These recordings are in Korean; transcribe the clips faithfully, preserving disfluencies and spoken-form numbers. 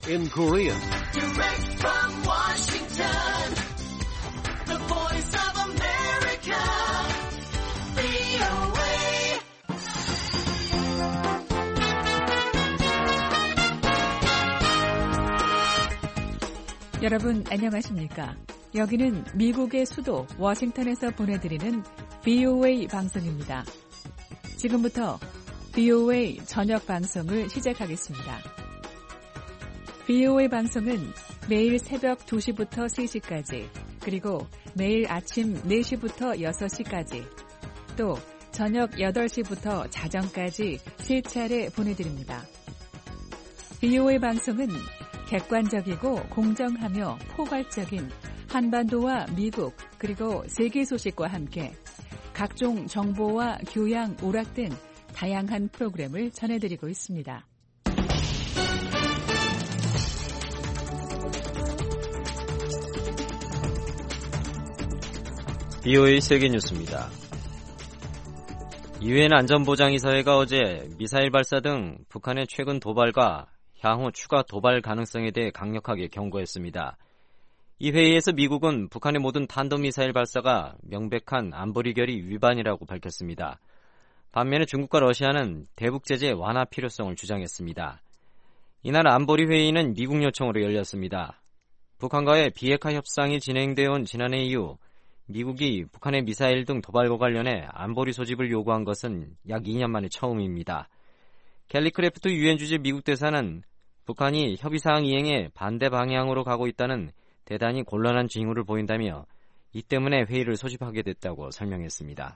in Korean. Direct from Washington, the voice of America, 브이오에이. 여러분 안녕하십니까? 여기는 미국의 수도 워싱턴에서 보내드리는 브이오에이 방송입니다. 지금부터 브이오에이 저녁 방송을 시작하겠습니다. 브이오에이 방송은 매일 새벽 두 시부터 세 시까지, 그리고 매일 아침 네 시부터 여섯 시까지, 또 저녁 여덟 시부터 자정까지 세 차례 보내드립니다. 브이오에이 방송은 객관적이고 공정하며 포괄적인 한반도와 미국 그리고 세계 소식과 함께 각종 정보와 교양, 오락 등 다양한 프로그램을 전해드리고 있습니다. 브이오에이 세계뉴스입니다. 유엔 안전보장이사회가 어제 미사일 발사 등 북한의 최근 도발과 향후 추가 도발 가능성에 대해 강력하게 경고했습니다. 이 회의에서 미국은 북한의 모든 탄도미사일 발사가 명백한 안보리 결의 위반이라고 밝혔습니다. 반면에 중국과 러시아는 대북 제재 완화 필요성을 주장했습니다. 이날 안보리 회의는 미국 요청으로 열렸습니다. 북한과의 비핵화 협상이 진행되어 온 지난해 이후 미국이 북한의 미사일 등 도발과 관련해 안보리 소집을 요구한 것은 약 이 년 만에 처음입니다. 켈리 크래프트 유엔 주재 미국 대사는 북한이 협의사항 이행에 반대 방향으로 가고 있다는 대단히 곤란한 징후를 보인다며 이 때문에 회의를 소집하게 됐다고 설명했습니다.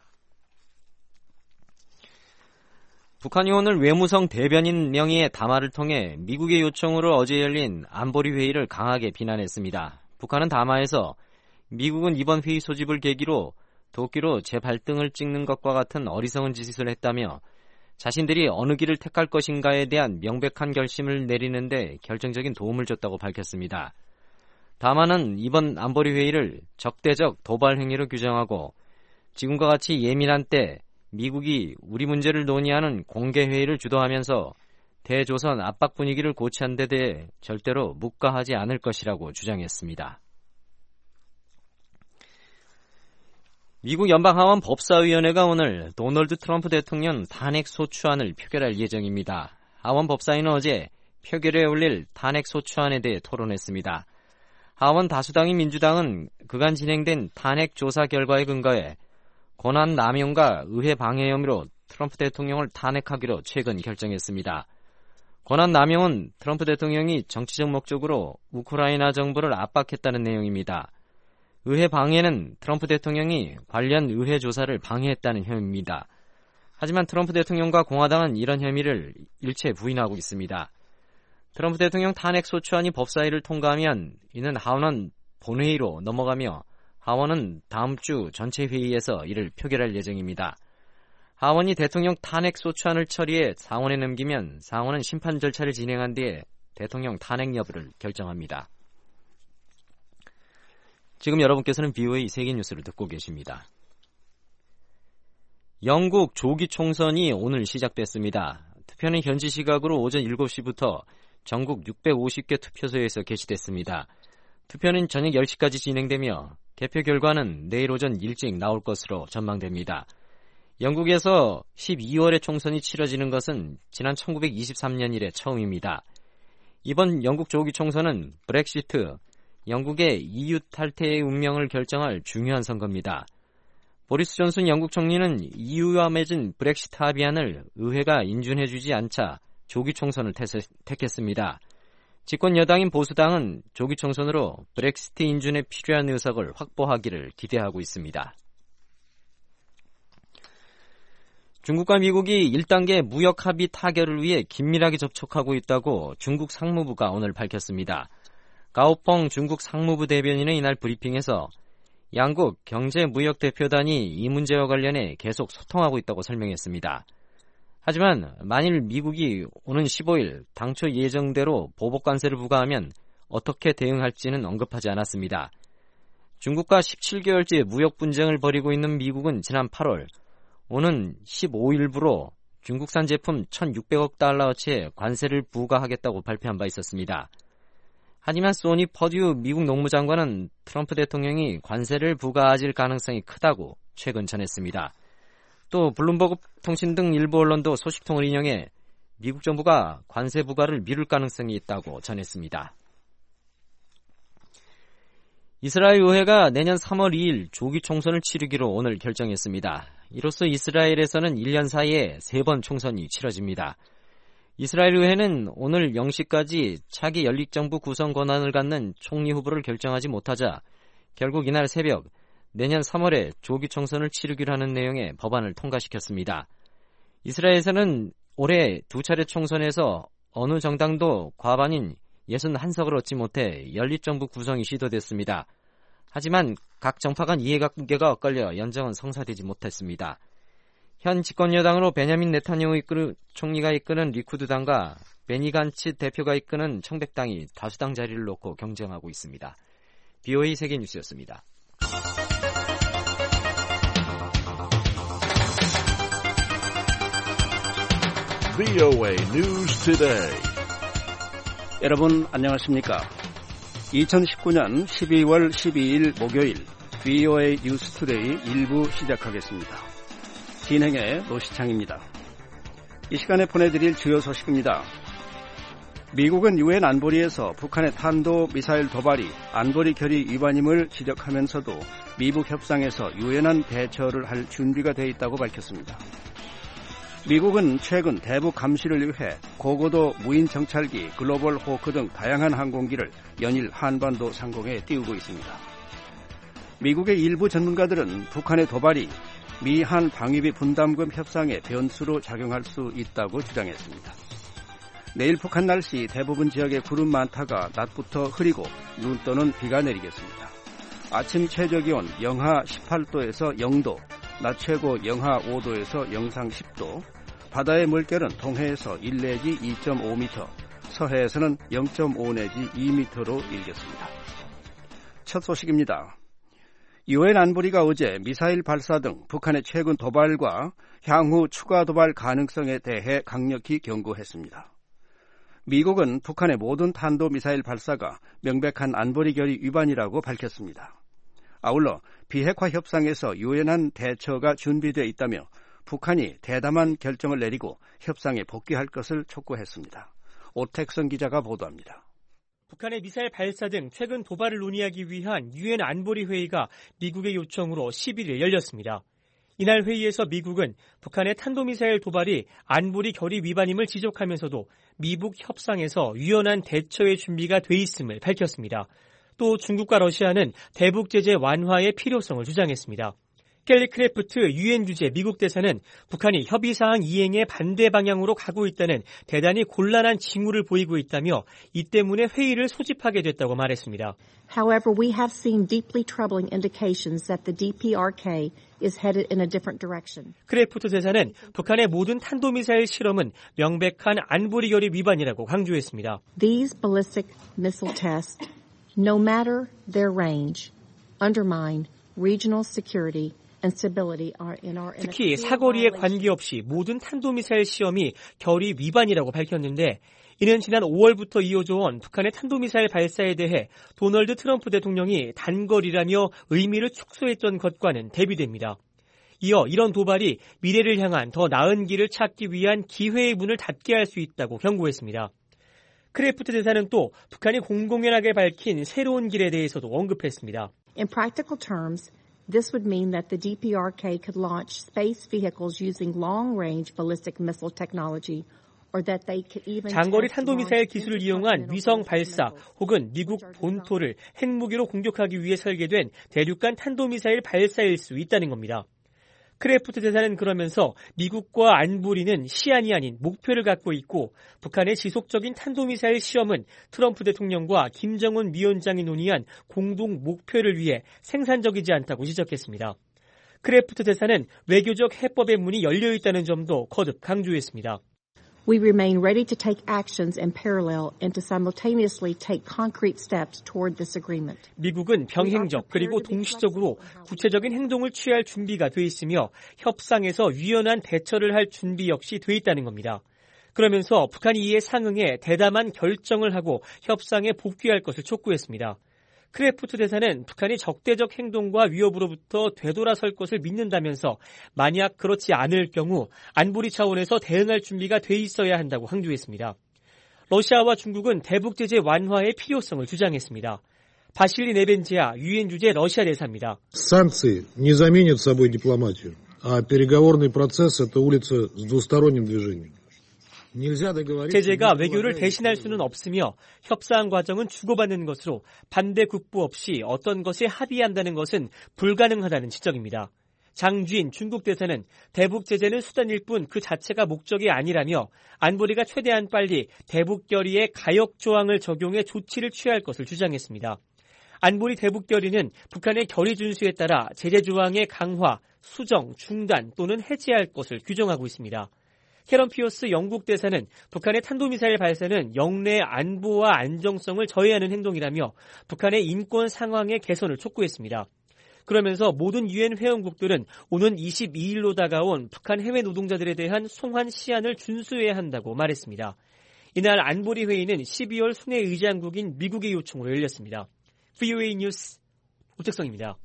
북한이 오늘 외무성 대변인 명의의 담화를 통해 미국의 요청으로 어제 열린 안보리 회의를 강하게 비난했습니다. 북한은 담화에서 미국은 이번 회의 소집을 계기로 도끼로 제 발등을 찍는 것과 같은 어리석은 짓을 했다며 자신들이 어느 길을 택할 것인가에 대한 명백한 결심을 내리는데 결정적인 도움을 줬다고 밝혔습니다. 담화는 이번 안보리 회의를 적대적 도발 행위로 규정하고 지금과 같이 예민한 때 미국이 우리 문제를 논의하는 공개 회의를 주도하면서 대조선 압박 분위기를 고취한 데 대해 절대로 묵과하지 않을 것이라고 주장했습니다. 미국 연방하원 법사위원회가 오늘 도널드 트럼프 대통령 탄핵 소추안을 표결할 예정입니다. 하원 법사위는 어제 표결에 올릴 탄핵 소추안에 대해 토론했습니다. 하원 다수당인 민주당은 그간 진행된 탄핵 조사 결과에 근거해 권한 남용과 의회 방해 혐의로 트럼프 대통령을 탄핵하기로 최근 결정했습니다. 권한 남용은 트럼프 대통령이 정치적 목적으로 우크라이나 정부를 압박했다는 내용입니다. 의회 방해는 트럼프 대통령이 관련 의회 조사를 방해했다는 혐의입니다. 하지만 트럼프 대통령과 공화당은 이런 혐의를 일체 부인하고 있습니다. 트럼프 대통령 탄핵 소추안이 법사위를 통과하면 이는 하원 본회의로 넘어가며 하원은 다음 주 전체 회의에서 이를 표결할 예정입니다. 하원이 대통령 탄핵 소추안을 처리해 상원에 넘기면 상원은 심판 절차를 진행한 뒤에 대통령 탄핵 여부를 결정합니다. 지금 여러분께서는 브이오에이 세계뉴스를 듣고 계십니다. 영국 조기 총선이 오늘 시작됐습니다. 투표는 현지 시각으로 오전 일곱 시부터 전국 육백오십 개 투표소에서 개시됐습니다. 투표는 저녁 열 시까지 진행되며 개표 결과는 내일 오전 일찍 나올 것으로 전망됩니다. 영국에서 십이월에 총선이 치러지는 것은 지난 천구백이십삼 년 이래 처음입니다. 이번 영국 조기 총선은 브렉시트, 영국의 이유 탈퇴의 운명을 결정할 중요한 선거입니다. 보리스 존슨 영국 총리는 이유와 맺은 브렉시트 합의안을 의회가 인준해주지 않자 조기 총선을 택했습니다. 집권 여당인 보수당은 조기 총선으로 브렉시트 인준에 필요한 의석을 확보하기를 기대하고 있습니다. 중국과 미국이 일 단계 무역 합의 타결을 위해 긴밀하게 접촉하고 있다고 중국 상무부가 오늘 밝혔습니다. 가오펑 중국 상무부 대변인은 이날 브리핑에서 양국 경제무역대표단이 이 문제와 관련해 계속 소통하고 있다고 설명했습니다. 하지만 만일 미국이 오는 십오일 당초 예정대로 보복관세를 부과하면 어떻게 대응할지는 언급하지 않았습니다. 중국과 십칠 개월째 무역 분쟁을 벌이고 있는 미국은 지난 팔월 오는 십오일부로 중국산 제품 천육백억 달러어치의 관세를 부과하겠다고 발표한 바 있었습니다. 하지만 소니 퍼듀 미국 농무장관은 트럼프 대통령이 관세를 부과하실 가능성이 크다고 최근 전했습니다. 또 블룸버그 통신 등 일부 언론도 소식통을 인용해 미국 정부가 관세 부과를 미룰 가능성이 있다고 전했습니다. 이스라엘 의회가 내년 삼월 이일 조기 총선을 치르기로 오늘 결정했습니다. 이로써 이스라엘에서는 일 년 사이에 세 번 총선이 치러집니다. 이스라엘 의회는 오늘 영 시까지 차기 연립정부 구성 권한을 갖는 총리 후보를 결정하지 못하자 결국 이날 새벽 내년 삼월에 조기 총선을 치르기로 하는 내용의 법안을 통과시켰습니다. 이스라엘에서는 올해 두 차례 총선에서 어느 정당도 과반인 육십일 석을 얻지 못해 연립정부 구성이 시도됐습니다. 하지만 각 정파 간 이해관계가 엇갈려 연정은 성사되지 못했습니다. 현 집권여당으로 베냐민 네타냐후 이끄는 총리가 이끄는 리쿠드당과 베니 간츠 대표가 이끄는 청백당이 다수당 자리를 놓고 경쟁하고 있습니다. 비오에이 세계뉴스였습니다. 비오에이 News Today. 여러분 안녕하십니까? 이천십구년 십이월 십이일 목요일 비오에이 뉴스 투데이 일부 시작하겠습니다. 진행의 노시창입니다. 이 시간에 보내드릴 주요 소식입니다. 미국은 유엔 안보리에서 북한의 탄도 미사일 도발이 안보리 결의 위반임을 지적하면서도 미북 협상에서 유연한 대처를 할 준비가 돼 있다고 밝혔습니다. 미국은 최근 대북 감시를 위해 고고도 무인 정찰기, 글로벌 호크 등 다양한 항공기를 연일 한반도 상공에 띄우고 있습니다. 미국의 일부 전문가들은 북한의 도발이 미한 방위비 분담금 협상의 변수로 작용할 수 있다고 주장했습니다. 내일 북한 날씨 대부분 지역에 구름 많다가 낮부터 흐리고 눈 또는 비가 내리겠습니다. 아침 최저기온 영하 십팔도에서 영도, 낮 최고 영하 오도에서 영상 십도, 바다의 물결은 동해에서 일 내지 이 점 오 미터, 서해에서는 영 점 오 내지 이 미터로 일겠습니다. 첫 소식입니다. 유엔 안보리가 어제 미사일 발사 등 북한의 최근 도발과 향후 추가 도발 가능성에 대해 강력히 경고했습니다. 미국은 북한의 모든 탄도미사일 발사가 명백한 안보리 결의 위반이라고 밝혔습니다. 아울러 비핵화 협상에서 유연한 대처가 준비되어 있다며 북한이 대담한 결정을 내리고 협상에 복귀할 것을 촉구했습니다. 오택선 기자가 보도합니다. 북한의 미사일 발사 등 최근 도발을 논의하기 위한 유엔 안보리 회의가 미국의 요청으로 십일일 열렸습니다. 이날 회의에서 미국은 북한의 탄도미사일 도발이 안보리 결의 위반임을 지적하면서도 미북 협상에서 유연한 대처의 준비가 돼 있음을 밝혔습니다. 또 중국과 러시아는 대북 제재 완화의 필요성을 주장했습니다. 켈리 크래프트 유엔 주재 미국 대사는 북한이 협의사항 이행에 반대 방향으로 가고 있다는 대단히 곤란한 징후를 보이고 있다며 이 때문에 회의를 소집하게 됐다고 말했습니다. However, we have seen deeply troubling indications that the 디피아르케이 is headed in a different direction. 크래프트 대사는 북한의 모든 탄도미사일 실험은 명백한 안보리 결의 위반이라고 강조했습니다. These ballistic missile tests, no matter their range, undermine regional security. 특히 사거리에 관계없이 모든 탄도미사일 시험이 결의 위반이라고 밝혔는데 이는 지난 오월부터 이어져 온 북한의 탄도미사일 발사에 대해 도널드 트럼프 대통령이 단거리라며 의미를 축소했던 것과는 대비됩니다. 이어 이런 도발이 미래를 향한 더 나은 길을 찾기 위한 기회의 문을 닫게 할 수 있다고 경고했습니다. 크래프트 대사는 또 북한이 공공연하게 밝힌 새로운 길에 대해서도 언급했습니다. In practical terms, This would mean that the 디피아르케이 could launch space vehicles using long-range ballistic missile technology, or that they could even 장거리 탄도미사일 기술을 이용한 위성 발사 혹은 미국 본토를 핵무기로 공격하기 위해 설계된 대륙간 탄도미사일 발사일 수 있다는 겁니다. 크래프트 대사는 그러면서 미국과 안보리는 시안이 아닌 목표를 갖고 있고 북한의 지속적인 탄도미사일 시험은 트럼프 대통령과 김정은 위원장이 논의한 공동 목표를 위해 생산적이지 않다고 지적했습니다. 크래프트 대사는 외교적 해법의 문이 열려 있다는 점도 거듭 강조했습니다. We remain ready to take actions in parallel and to simultaneously take concrete steps toward this agreement. 미국은 병행적 그리고 동시적으로 구체적인 행동을 취할 준비가 돼 있으며 협상에서 유연한 대처를 할 준비 역시 돼 있다는 겁니다. 그러면서 북한이 이에 상응해 대담한 결정을 하고 협상에 복귀할 것을 촉구했습니다. 크래프트 대사는 북한이 적대적 행동과 위협으로부터 되돌아설 것을 믿는다면서 만약 그렇지 않을 경우 안보리 차원에서 대응할 준비가 돼 있어야 한다고 강조했습니다. 러시아와 중국은 대북 제재 완화의 필요성을 주장했습니다. 바실리 네벤지아 유엔 주재 러시아 대사입니다. Санкции не заменят собой дипломатию, а переговорный процесс – это улица с двусторонним движением. 제재가 외교를 대신할 수는 없으며 협상 과정은 주고받는 것으로 반대 국부 없이 어떤 것에 합의한다는 것은 불가능하다는 지적입니다. 장주인 중국 대사는 대북 제재는 수단일 뿐 그 자체가 목적이 아니라며 안보리가 최대한 빨리 대북 결의에 가역 조항을 적용해 조치를 취할 것을 주장했습니다. 안보리 대북 결의는 북한의 결의 준수에 따라 제재 조항의 강화, 수정, 중단 또는 해제할 것을 규정하고 있습니다. 캐런 피어스 영국 대사는 북한의 탄도미사일 발사는 영내 안보와 안정성을 저해하는 행동이라며 북한의 인권 상황의 개선을 촉구했습니다. 그러면서 모든 유엔 회원국들은 오는 이십이일로 다가온 북한 해외 노동자들에 대한 송환 시한을 준수해야 한다고 말했습니다. 이날 안보리 회의는 십이월 순회 의장국인 미국의 요청으로 열렸습니다. 브이오에이 뉴스 오택성입니다.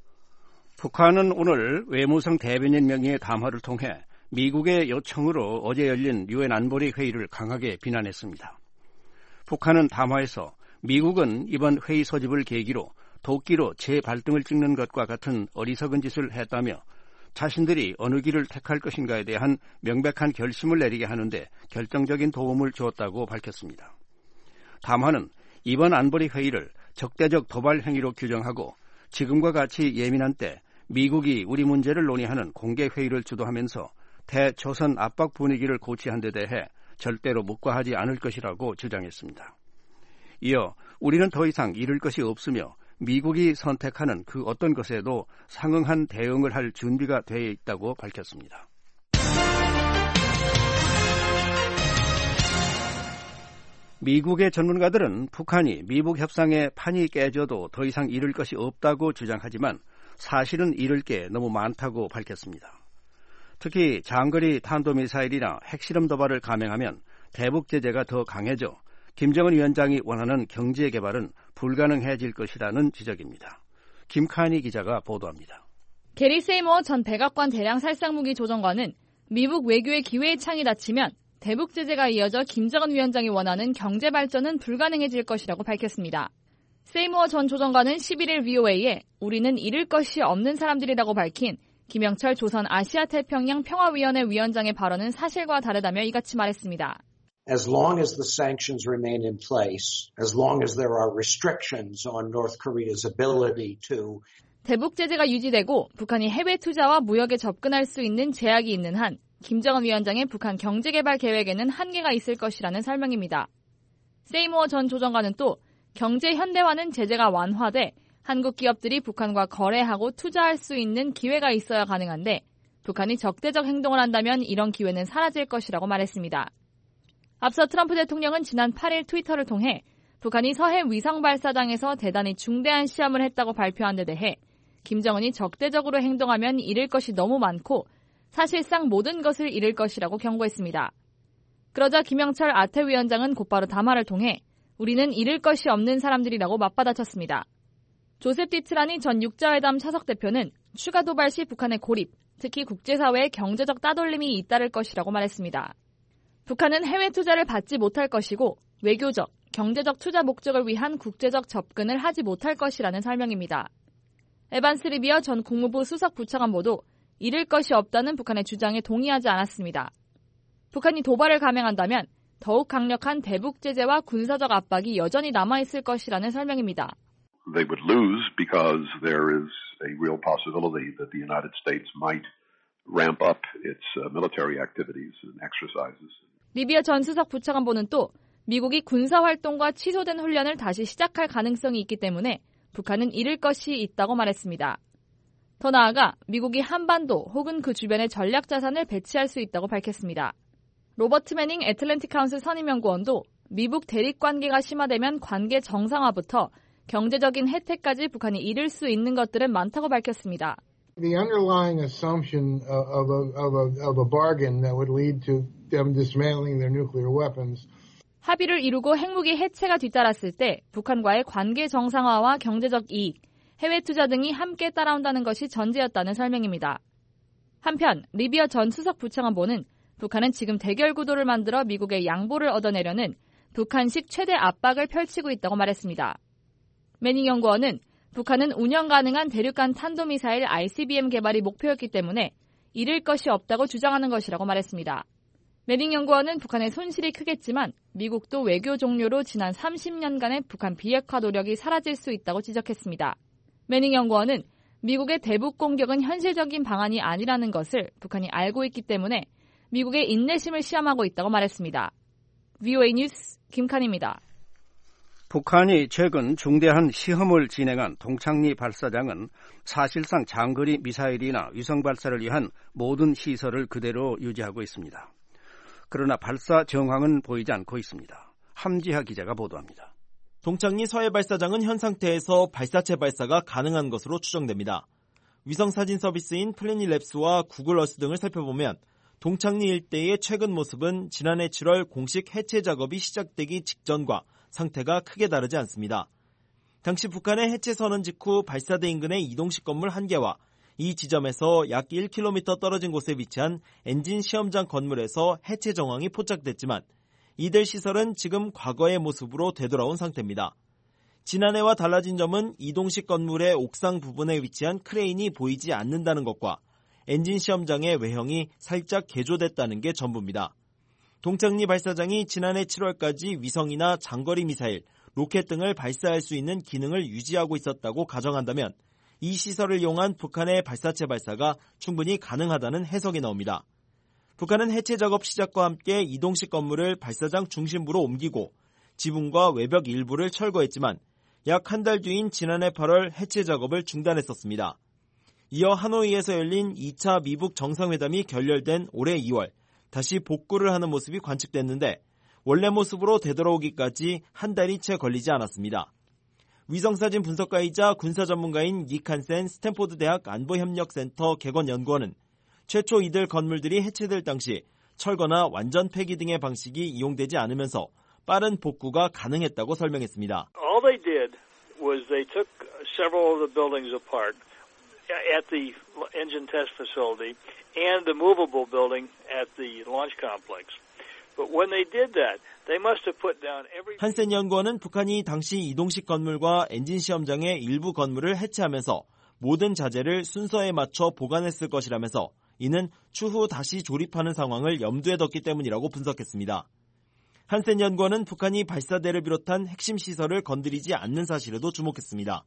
북한은 오늘 외무성 대변인 명의의 담화를 통해 미국의 요청으로 어제 열린 유엔 안보리 회의를 강하게 비난했습니다. 북한은 담화에서 미국은 이번 회의 소집을 계기로 도끼로 제 발등을 찍는 것과 같은 어리석은 짓을 했다며 자신들이 어느 길을 택할 것인가에 대한 명백한 결심을 내리게 하는데 결정적인 도움을 주었다고 밝혔습니다. 담화는 이번 안보리 회의를 적대적 도발 행위로 규정하고 지금과 같이 예민한 때 미국이 우리 문제를 논의하는 공개 회의를 주도하면서 대조선 압박 분위기를 고취한 데 대해 절대로 묵과하지 않을 것이라고 주장했습니다. 이어 우리는 더 이상 잃을 것이 없으며 미국이 선택하는 그 어떤 것에도 상응한 대응을 할 준비가 되어 있다고 밝혔습니다. 미국의 전문가들은 북한이 미북 협상에 판이 깨져도 더 이상 잃을 것이 없다고 주장하지만 사실은 잃을 게 너무 많다고 밝혔습니다. 특히 장거리 탄도미사일이나 핵실험 도발을 감행하면 대북 제재가 더 강해져 김정은 위원장이 원하는 경제 개발은 불가능해질 것이라는 지적입니다. 김칸희 기자가 보도합니다. 게리 세이머 전 백악관 대량 살상무기 조정관은 미국 외교의 기회의 창이 닫히면 대북 제재가 이어져 김정은 위원장이 원하는 경제 발전은 불가능해질 것이라고 밝혔습니다. 세이머 전 조정관은 십일일 브이오에이에 우리는 잃을 것이 없는 사람들이라고 밝힌 김영철 조선 아시아태평양 평화위원회 위원장의 발언은 사실과 다르다며 이같이 말했습니다. As long as the sanctions remain in place, as long as there are restrictions on North Korea's ability to 대북 제재가 유지되고 북한이 해외 투자와 무역에 접근할 수 있는 제약이 있는 한 김정은 위원장의 북한 경제개발 계획에는 한계가 있을 것이라는 설명입니다. 세이모어 전 조정관은 또 경제 현대화는 제재가 완화돼 한국 기업들이 북한과 거래하고 투자할 수 있는 기회가 있어야 가능한데 북한이 적대적 행동을 한다면 이런 기회는 사라질 것이라고 말했습니다. 앞서 트럼프 대통령은 지난 팔일 트위터를 통해 북한이 서해 위성 발사장에서 대단히 중대한 시험을 했다고 발표한 데 대해 김정은이 적대적으로 행동하면 잃을 것이 너무 많고 사실상 모든 것을 잃을 것이라고 경고했습니다. 그러자 김영철 아태 위원장은 곧바로 담화를 통해 우리는 잃을 것이 없는 사람들이라고 맞받아쳤습니다. 조셉 디트라니 전 육자회담 차석 대표는 추가 도발 시 북한의 고립, 특히 국제사회의 경제적 따돌림이 잇따를 것이라고 말했습니다. 북한은 해외 투자를 받지 못할 것이고 외교적, 경제적 투자 목적을 위한 국제적 접근을 하지 못할 것이라는 설명입니다. 에반스 리비어 전 국무부 수석 부차관 모두 잃을 것이 없다는 북한의 주장에 동의하지 않았습니다. 북한이 도발을 감행한다면 더욱 강력한 대북 제재와 군사적 압박이 여전히 남아있을 것이라는 설명입니다. They would lose because there is a real possibility that the United States might ramp up its military activities and exercises. 리비어 전 수석 부차관보는 또 미국이 군사활동과 취소된 훈련을 다시 시작할 가능성이 있기 때문에 북한은 잃을 것이 있다고 말했습니다. 더 나아가 미국이 한반도 혹은 그 주변에 전략 자산을 배치할 수 있다고 밝혔습니다. 로버트 매닝 애틀랜틱 카운슬 선임연구원도 미북 대립 관계가 심화되면 관계 정상화부터 경제적인 혜택까지 북한이 잃을 수 있는 것들은 많다고 밝혔습니다. The underlying assumption of a, of a, of a bargain that would lead to them dismantling their nuclear weapons. 합의를 이루고 핵무기 해체가 뒤따랐을 때 북한과의 관계 정상화와 경제적 이익, 해외 투자 등이 함께 따라온다는 것이 전제였다는 설명입니다. 한편 리비어 전 수석 부창관보는 북한은 지금 대결 구도를 만들어 미국의 양보를 얻어내려는 북한식 최대 압박을 펼치고 있다고 말했습니다. 매닝 연구원은 북한은 운영 가능한 대륙간 탄도미사일 아이씨비엠 개발이 목표였기 때문에 잃을 것이 없다고 주장하는 것이라고 말했습니다. 매닝 연구원은 북한의 손실이 크겠지만 미국도 외교 종료로 지난 삼십 년간의 북한 비핵화 노력이 사라질 수 있다고 지적했습니다. 매닝 연구원은 미국의 대북 공격은 현실적인 방안이 아니라는 것을 북한이 알고 있기 때문에 미국의 인내심을 시험하고 있다고 말했습니다. 브이오에이 뉴스 김칸입니다. 북한이 최근 중대한 시험을 진행한 동창리 발사장은 사실상 장거리 미사일이나 위성 발사를 위한 모든 시설을 그대로 유지하고 있습니다. 그러나 발사 정황은 보이지 않고 있습니다. 함지하 기자가 보도합니다. 동창리 서해 발사장은 현 상태에서 발사체 발사가 가능한 것으로 추정됩니다. 위성 사진 서비스인 플래닛랩스와 구글어스 등을 살펴보면 동창리 일대의 최근 모습은 지난해 칠월 공식 해체 작업이 시작되기 직전과 상태가 크게 다르지 않습니다. 당시 북한의 해체 선언 직후 발사대 인근의 이동식 건물 한 개와 이 지점에서 약 일 킬로미터 떨어진 곳에 위치한 엔진 시험장 건물에서 해체 정황이 포착됐지만 이들 시설은 지금 과거의 모습으로 되돌아온 상태입니다. 지난해와 달라진 점은 이동식 건물의 옥상 부분에 위치한 크레인이 보이지 않는다는 것과 엔진 시험장의 외형이 살짝 개조됐다는 게 전부입니다. 동창리 발사장이 지난해 칠월까지 위성이나 장거리 미사일, 로켓 등을 발사할 수 있는 기능을 유지하고 있었다고 가정한다면 이 시설을 이용한 북한의 발사체 발사가 충분히 가능하다는 해석이 나옵니다. 북한은 해체 작업 시작과 함께 이동식 건물을 발사장 중심부로 옮기고 지붕과 외벽 일부를 철거했지만 약 한 달 뒤인 지난해 팔월 해체 작업을 중단했었습니다. 이어 하노이에서 열린 이 차 미북 정상회담이 결렬된 올해 이월 다시 복구를 하는 모습이 관측됐는데 원래 모습으로 되돌아오기까지 한 달이 채 걸리지 않았습니다. 위성사진 분석가이자 군사 전문가인 니칸센 스탠포드 대학 안보협력센터 개건연구원은 최초 이들 건물들이 해체될 당시 철거나 완전 폐기 등의 방식이 이용되지 않으면서 빠른 복구가 가능했다고 설명했습니다. All they did was they took several of the buildings apart at the engine test facility and the movable building at the launch complex. But when they did that, they must have put down every... 한센 연구원은 북한이 당시 이동식 건물과 엔진 시험장의 일부 건물을 해체하면서 모든 자재를 순서에 맞춰 보관했을 것이라면서 이는 추후 다시 조립하는 상황을 염두에 뒀기 때문이라고 분석했습니다. 한센 연구원은 북한이 발사대를 비롯한 핵심 시설을 건드리지 않는 사실에도 주목했습니다.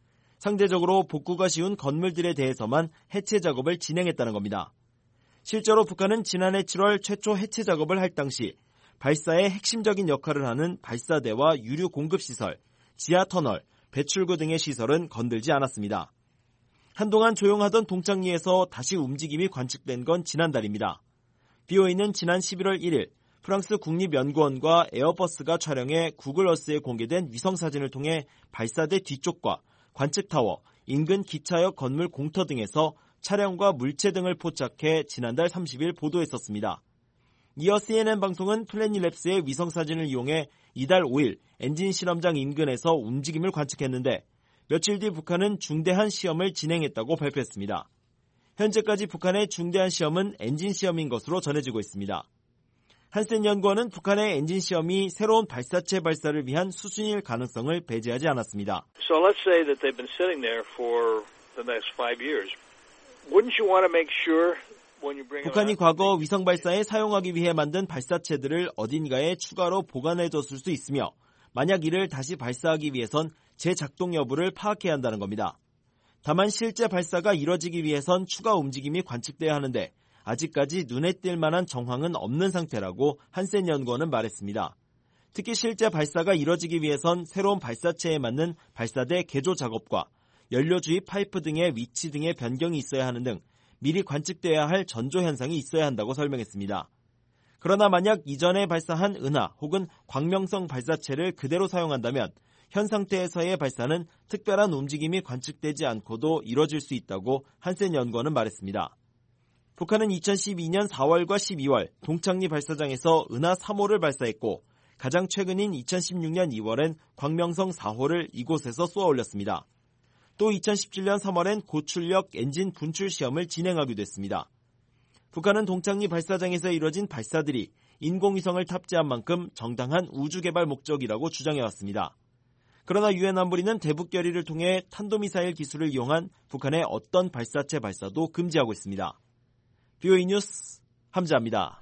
상대적으로 복구가 쉬운 건물들에 대해서만 해체 작업을 진행했다는 겁니다. 실제로 북한은 지난해 칠월 최초 해체 작업을 할 당시 발사의 핵심적인 역할을 하는 발사대와 유류 공급시설, 지하터널, 배출구 등의 시설은 건들지 않았습니다. 한동안 조용하던 동창리에서 다시 움직임이 관측된 건 지난달입니다. 브이오에이는 지난 십일월 일일 프랑스 국립연구원과 에어버스가 촬영해 구글어스에 공개된 위성사진을 통해 발사대 뒤쪽과 관측타워, 인근 기차역 건물 공터 등에서 차량과 물체 등을 포착해 지난달 삼십일 보도했었습니다. 이어 씨엔엔 방송은 플래닛랩스의 위성사진을 이용해 이달 오일 엔진 실험장 인근에서 움직임을 관측했는데 며칠 뒤 북한은 중대한 시험을 진행했다고 발표했습니다. 현재까지 북한의 중대한 시험은 엔진 시험인 것으로 전해지고 있습니다. 한센 연구원은 북한의 엔진 시험이 새로운 발사체 발사를 위한 수순일 가능성을 배제하지 않았습니다. So let's say that they've been sitting there for the next five years. Wouldn't you want to make sure when you bring 북한이 과거 위성 발사에 사용하기 위해 만든 발사체들을 어딘가에 추가로 보관해뒀을 수 있으며 만약 이를 다시 발사하기 위해선 재작동 여부를 파악해야 한다는 겁니다. 다만 실제 발사가 이뤄지기 위해선 추가 움직임이 관측돼야 하는데 아직까지 눈에 띌 만한 정황은 없는 상태라고 한센 연구원은 말했습니다. 특히 실제 발사가 이뤄지기 위해선 새로운 발사체에 맞는 발사대 개조 작업과 연료 주입 파이프 등의 위치 등의 변경이 있어야 하는 등 미리 관측돼야 할 전조 현상이 있어야 한다고 설명했습니다. 그러나 만약 이전에 발사한 은하 혹은 광명성 발사체를 그대로 사용한다면 현 상태에서의 발사는 특별한 움직임이 관측되지 않고도 이뤄질 수 있다고 한센 연구원은 말했습니다. 북한은 이천십이 년 사월과 십이월 동창리 발사장에서 은하 삼 호를 발사했고 가장 최근인 이천십육 년 이월엔 광명성 사 호를 이곳에서 쏘아 올렸습니다. 또 이천십칠 년 삼월엔 고출력 엔진 분출 시험을 진행하기도 했습니다. 북한은 동창리 발사장에서 이뤄진 발사들이 인공위성을 탑재한 만큼 정당한 우주개발 목적이라고 주장해왔습니다. 그러나 유엔 안보리는 대북 결의를 통해 탄도미사일 기술을 이용한 북한의 어떤 발사체 발사도 금지하고 있습니다. 비오이 뉴스 함자입니다.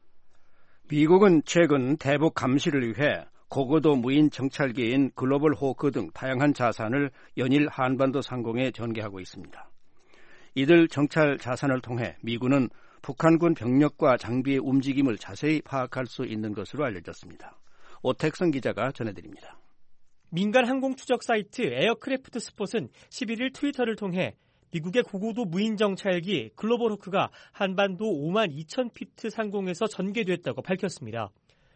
미국은 최근 대북 감시를 위해 고고도 무인 정찰기인 글로벌 호크 등 다양한 자산을 연일 한반도 상공에 전개하고 있습니다. 이들 정찰 자산을 통해 미군은 북한군 병력과 장비의 움직임을 자세히 파악할 수 있는 것으로 알려졌습니다. 오택성 기자가 전해드립니다. 민간 항공 추적 사이트 에어크래프트 스폿은 십일 일 트위터를 통해 미국의 고고도 무인 정찰기 글로벌 호크가 한반도 오만 이천 피트 상공에서 전개됐다고 밝혔습니다.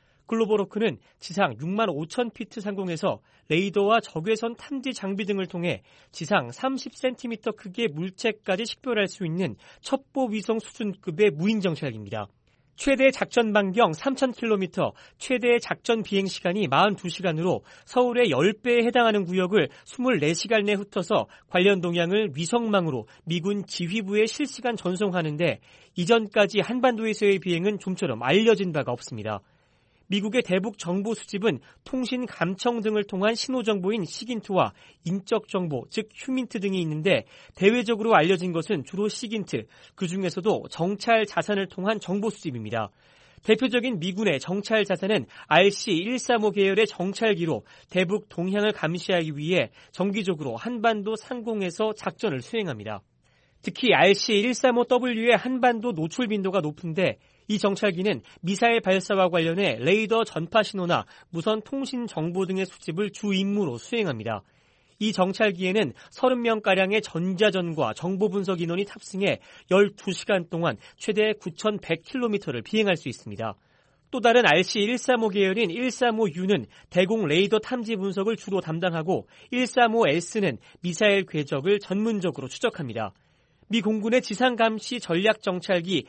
글로벌 호크는 지상 육만 오천 피트 상공에서 레이더와 적외선 탐지 장비 등을 통해 지상 삼십 센티미터 크기의 물체까지 식별할 수 있는 첩보 위성 수준급의 무인 정찰기입니다. 최대 작전 반경 삼천 킬로미터, 최대 작전 비행 시간이 사십이 시간으로 서울의 십 배에 해당하는 구역을 이십사 시간 내 훑어서 관련 동향을 위성망으로 미군 지휘부에 실시간 전송하는데 이전까지 한반도에서의 비행은 좀처럼 알려진 바가 없습니다. 미국의 대북 정보 수집은 통신 감청 등을 통한 신호정보인 시긴트와 인적 정보, 즉 휴민트 등이 있는데 대외적으로 알려진 것은 주로 시긴트, 그중에서도 정찰 자산을 통한 정보 수집입니다. 대표적인 미군의 정찰 자산은 알씨 백삼십오 계열의 정찰기로 대북 동향을 감시하기 위해 정기적으로 한반도 상공에서 작전을 수행합니다. 특히 알씨 백삼십오 더블유의 한반도 노출 빈도가 높은데 이 정찰기는 미사일 발사와 관련해 레이더 전파 신호나 무선 통신 정보 등의 수집을 주 임무로 수행합니다. 이 정찰기에는 삼십 명가량의 전자전과 정보 분석 인원이 탑승해 열두 시간 동안 최대 구천백 킬로미터를 비행할 수 있습니다. 또 다른 알씨 백삼십오 계열인 백삼십오 유는 대공 레이더 탐지 분석을 주로 담당하고 백삼십오 에스는 미사일 궤적을 전문적으로 추적합니다. 미 공군의 지상감시 전략정찰기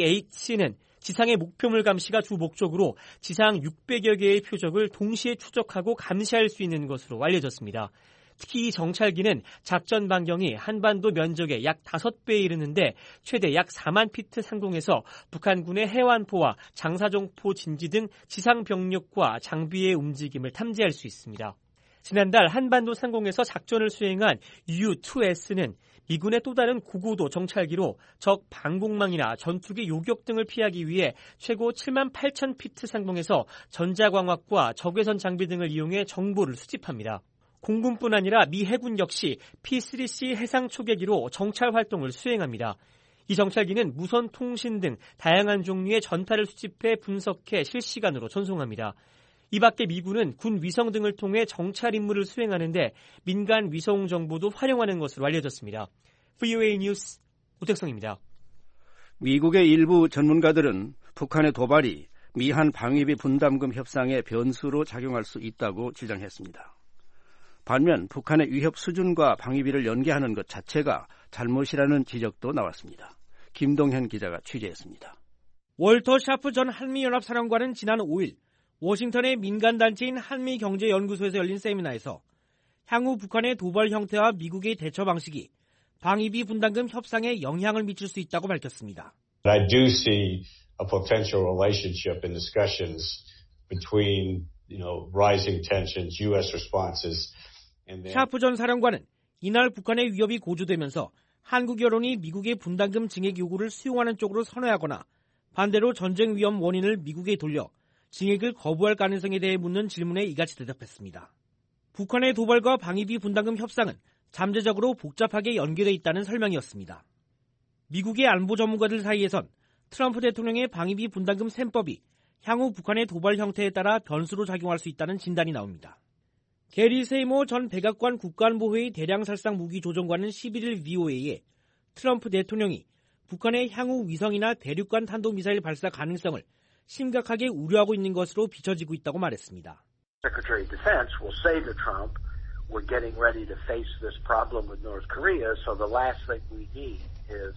이에이치는 지상의 목표물 감시가 주 목적으로 지상 육백여 개의 표적을 동시에 추적하고 감시할 수 있는 것으로 알려졌습니다. 특히 이 정찰기는 작전 반경이 한반도 면적의 약 다섯 배에 이르는데 최대 약 사만 피트 상공에서 북한군의 해완포와 장사정포 진지 등 지상 병력과 장비의 움직임을 탐지할 수 있습니다. 지난달 한반도 상공에서 작전을 수행한 유 투 에스는 미군의 또 다른 고고도 정찰기로 적 방공망이나 전투기 요격 등을 피하기 위해 최고 칠만 팔천 피트 상공에서 전자광학과 적외선 장비 등을 이용해 정보를 수집합니다. 공군뿐 아니라 미 해군 역시 피 쓰리 씨 해상 초계기로 정찰 활동을 수행합니다. 이 정찰기는 무선 통신 등 다양한 종류의 전파를 수집해 분석해 실시간으로 전송합니다. 이 밖에 미군은 군 위성 등을 통해 정찰 임무를 수행하는데 민간 위성 정보도 활용하는 것으로 알려졌습니다. 브이오에이 뉴스 오택성입니다. 미국의 일부 전문가들은 북한의 도발이 미한 방위비 분담금 협상의 변수로 작용할 수 있다고 주장했습니다. 반면 북한의 위협 수준과 방위비를 연계하는 것 자체가 잘못이라는 지적도 나왔습니다. 김동현 기자가 취재했습니다. 월터 샤프 전 한미연합사령관은 지난 오 일 워싱턴의 민간단체인 한미경제연구소에서 열린 세미나에서 향후 북한의 도발 형태와 미국의 대처 방식이 방위비 분담금 협상에 영향을 미칠 수 있다고 밝혔습니다. I do see a potential relationship in discussions between, you know, rising tensions, U S responses. 샤프 전 사령관은 이날 북한의 위협이 고조되면서 한국 여론이 미국의 분담금 증액 요구를 수용하는 쪽으로 선회하거나 반대로 전쟁 위험 원인을 미국에 돌려 증액을 거부할 가능성에 대해 묻는 질문에 이같이 대답했습니다. 북한의 도발과 방위비 분담금 협상은 잠재적으로 복잡하게 연계되어 있다는 설명이었습니다. 미국의 안보 전문가들 사이에선 트럼프 대통령의 방위비 분담금 셈법이 향후 북한의 도발 형태에 따라 변수로 작용할 수 있다는 진단이 나옵니다. 게리 세이모 전 백악관 국가안보회의 대량살상 무기조정관은 십일 일 브이오에이에 트럼프 대통령이 북한의 향후 위성이나 대륙간 탄도미사일 발사 가능성을 심각하게 우려하고 있는 것으로 비춰지고 있다고 말했습니다. Secretary of Defense will say to Trump, we're getting ready to face this problem with North Korea, so the last thing we need is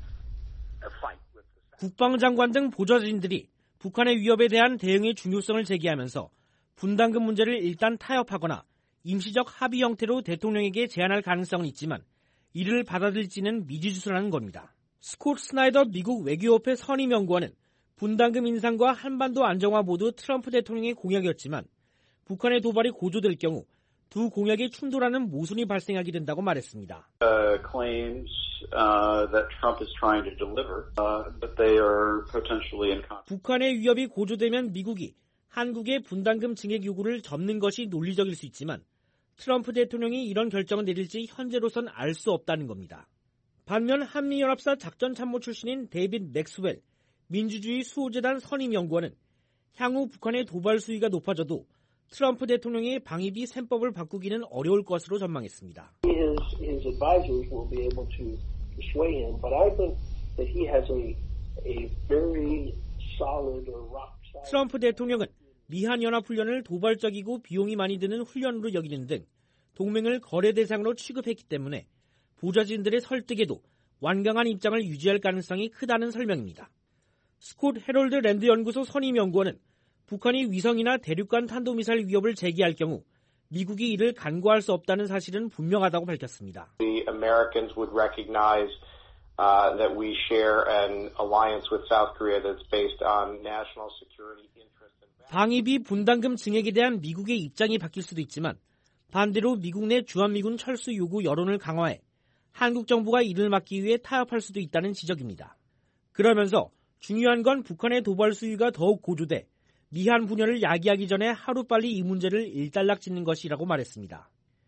a fight with the 국방장관 등 보좌진들이 북한의 위협에 대한 대응의 중요성을 제기하면서 분담금 문제를 일단 타협하거나 임시적 합의 형태로 대통령에게 제안할 가능성은 있지만 이를 받아들일지는 미지수라는 겁니다. 스콧 스나이더 미국 외교협회 선임연구원은 분담금 인상과 한반도 안정화 모두 트럼프 대통령의 공약이었지만 북한의 도발이 고조될 경우 두 공약이 충돌하는 모순이 발생하게 된다고 말했습니다. Uh, claims uh, that Trump is trying to deliver, uh, but they are potentially in conflict. 북한의 위협이 고조되면 미국이 한국의 분담금 증액 요구를 접는 것이 논리적일 수 있지만 트럼프 대통령이 이런 결정을 내릴지 현재로선 알 수 없다는 겁니다. 반면 한미연합사 작전참모 출신인 데이빗 맥스웰 민주주의 수호재단 선임연구원은 향후 북한의 도발 수위가 높아져도 트럼프 대통령의 방위비 셈법을 바꾸기는 어려울 것으로 전망했습니다. His, his advisors will be able to sway him, but I think that he has a, a very solid or rock solid. 트럼프 대통령은 미한연합훈련을 도발적이고 비용이 많이 드는 훈련으로 여기는 등 동맹을 거래 대상으로 취급했기 때문에 보좌진들의 설득에도 완강한 입장을 유지할 가능성이 크다는 설명입니다. 스콧 헤럴드 랜드 연구소 선임연구원은 북한이 위성이나 대륙간 탄도미사일 위협을 제기할 경우 미국이 이를 간과할 수 없다는 사실은 분명하다고 밝혔습니다. The Americans would recognize uh, that we share an alliance with South Korea that's based on national security interests. 방위비 분담금 증액에 대한 미국의 입장이 바뀔 수도 있지만 반대로 미국 내 주한미군 철수 요구 여론을 강화해 한국 정부가 이를 막기 위해 타협할 수도 있다는 지적입니다. 그러면서 중요한 건 북한의 도발 수위가 더욱 고조돼 미한 분열을 야기하기 전에 하루빨리 이 문제를 일단락짓는 것이라고 말했습니다.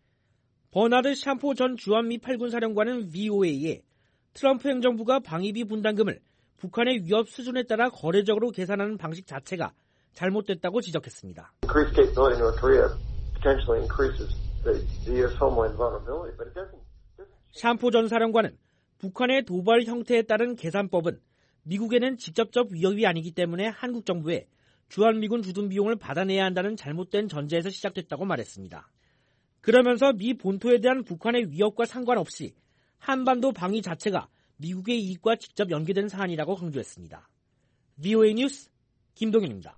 버나드 샴포 전 주한미 팔군 사령관은 브이오에이에 트럼프 행정부가 방위비 분담금을 북한의 위협 수준에 따라 거래적으로 계산하는 방식 자체가 잘못됐다고 지적했습니다. Increased capability in North Korea potentially increases the, the U S homeland vulnerability, but it doesn't. 샴포 전 사령관은 북한의 도발 형태에 따른 계산법은 미국에는 직접적 위협이 아니기 때문에 한국 정부에 주한미군 주둔 비용을 받아내야 한다는 잘못된 전제에서 시작됐다고 말했습니다. 그러면서 미 본토에 대한 북한의 위협과 상관없이 한반도 방위 자체가 미국의 이익과 직접 연계된 사안이라고 강조했습니다. 브이오에이 뉴스 김동현입니다.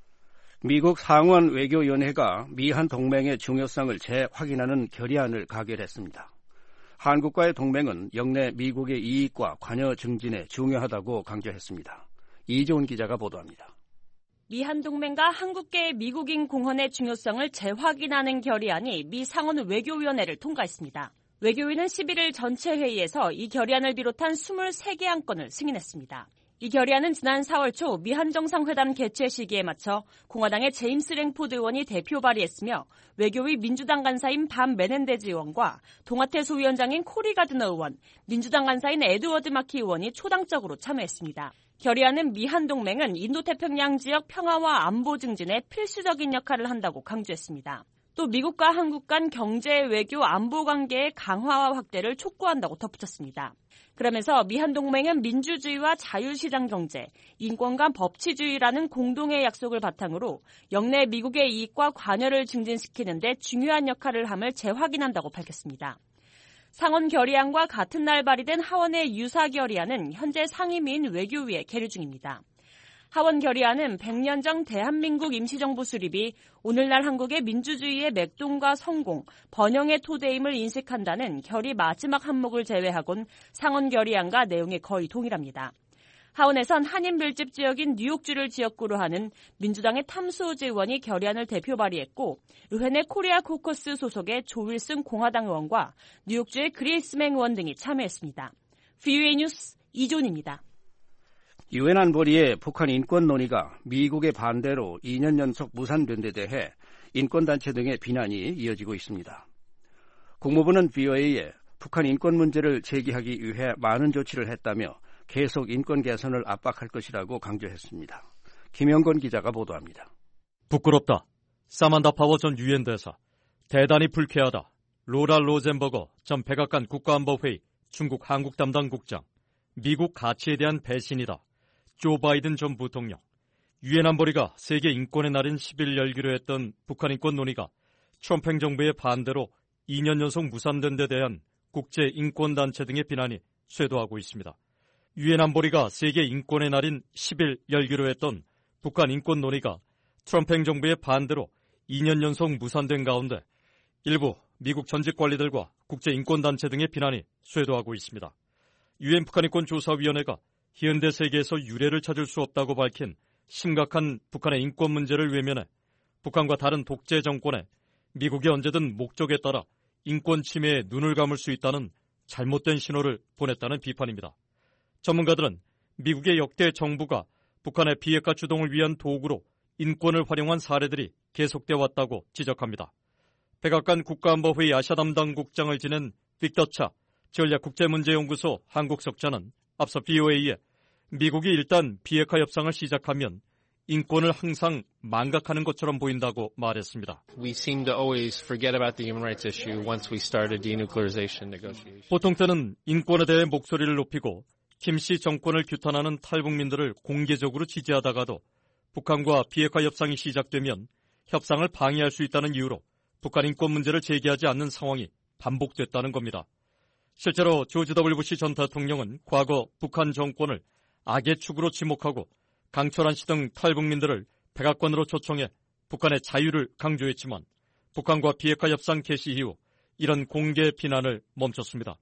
미국 상원 외교위원회가 미한 동맹의 중요성을 재확인하는 결의안을 가결했습니다. 한국과의 동맹은 영내 미국의 이익과 관여 증진에 중요하다고 강조했습니다. 이종훈 기자가 보도합니다. 미한 동맹과 한국계의 미국인 공헌의 중요성을 재확인하는 결의안이 미 상원 외교위원회를 통과했습니다. 외교위는 십일일 전체 회의에서 이 결의안을 비롯한 이십삼 개 안건을 승인했습니다. 이 결의안은 지난 사월 초 미한 정상회담 개최 시기에 맞춰 공화당의 제임스 랭포드 의원이 대표 발의했으며 외교위 민주당 간사인 밤 메넨데즈 의원과 동아태 소위원장인 코리 가드너 의원, 민주당 간사인 에드워드 마키 의원이 초당적으로 참여했습니다. 결의안은 미한 동맹은 인도태평양 지역 평화와 안보 증진에 필수적인 역할을 한다고 강조했습니다. 또 미국과 한국 간 경제, 외교, 안보 관계의 강화와 확대를 촉구한다고 덧붙였습니다. 그러면서 미한 동맹은 민주주의와 자유시장 경제, 인권과 법치주의라는 공동의 약속을 바탕으로 영내 미국의 이익과 관여를 증진시키는 데 중요한 역할을 함을 재확인한다고 밝혔습니다. 상원 결의안과 같은 날 발의된 하원의 유사 결의안은 현재 상임위인 외교위에 계류 중입니다. 하원 결의안은 백 년 전 대한민국 임시정부 수립이 오늘날 한국의 민주주의의 맥동과 성공, 번영의 토대임을 인식한다는 결의 마지막 항목을 제외하곤 상원 결의안과 내용이 거의 동일합니다. 하원에선 한인 밀집 지역인 뉴욕주를 지역구로 하는 민주당의 탐스호즈 의원이 결의안을 대표 발의했고 의회 내 코리아 코커스 소속의 조 윌슨 공화당 의원과 뉴욕주의 그레이스맹 의원 등이 참여했습니다. 브이오에이 뉴스 이존입니다. 유엔 안보리의 북한 인권 논의가 미국의 반대로 이 년 연속 무산된 데 대해 인권단체 등의 비난이 이어지고 있습니다. 국무부는 브이오에이에 북한 인권 문제를 제기하기 위해 많은 조치를 했다며 계속 인권 개선을 압박할 것이라고 강조했습니다. 김영건 기자가 보도합니다. 부끄럽다. 사만다 파워 전 유엔 대사. 대단히 불쾌하다. 로라 로젠버거 전 백악관 국가안보회의 중국 한국 담당 국장. 미국 가치에 대한 배신이다. 조 바이든 전 부통령. 유엔 안보리가 세계 인권의 날인 십 일 열기로 했던 북한 인권 논의가 트럼프 행정부의 반대로 이 년 연속 무산된 데 대한 국제 인권단체 등의 비난이 쇄도하고 있습니다. 유엔 안보리가 세계 인권의 날인 십 일 열기로 했던 북한 인권 논의가 트럼프 행정부의 반대로 이 년 연속 무산된 가운데 일부 미국 전직 관리들과 국제 인권단체 등의 비난이 쇄도하고 있습니다. 유엔 북한인권조사위원회가 현대 세계에서 유례를 찾을 수 없다고 밝힌 심각한 북한의 인권 문제를 외면해 북한과 다른 독재 정권에 미국이 언제든 목적에 따라 인권 침해에 눈을 감을 수 있다는 잘못된 신호를 보냈다는 비판입니다. 전문가들은 미국의 역대 정부가 북한의 비핵화 주동을 위한 도구로 인권을 활용한 사례들이 계속돼 왔다고 지적합니다. 백악관 국가안보회의 아시아 담당 국장을 지낸 빅터 차 전략국제문제연구소 한국석자는 앞서 비오에이에 미국이 일단 비핵화 협상을 시작하면 인권을 항상 망각하는 것처럼 보인다고 말했습니다. We seem to always forget about the human rights issue once we start a denuclearization negotiation. 보통 때는 인권에 대해 목소리를 높이고 김씨 정권을 규탄하는 탈북민들을 공개적으로 지지하다가도 북한과 비핵화 협상이 시작되면 협상을 방해할 수 있다는 이유로 북한 인권 문제를 제기하지 않는 상황이 반복됐다는 겁니다. 실제로 조지 더블유 부시 전 대통령은 과거 북한 정권을 악의 축으로 지목하고 강철한 씨 등 탈북민들을 백악관으로 초청해 북한의 자유를 강조했지만 북한과 비핵화 협상 개시 이후 이런 공개 비난을 멈췄습니다.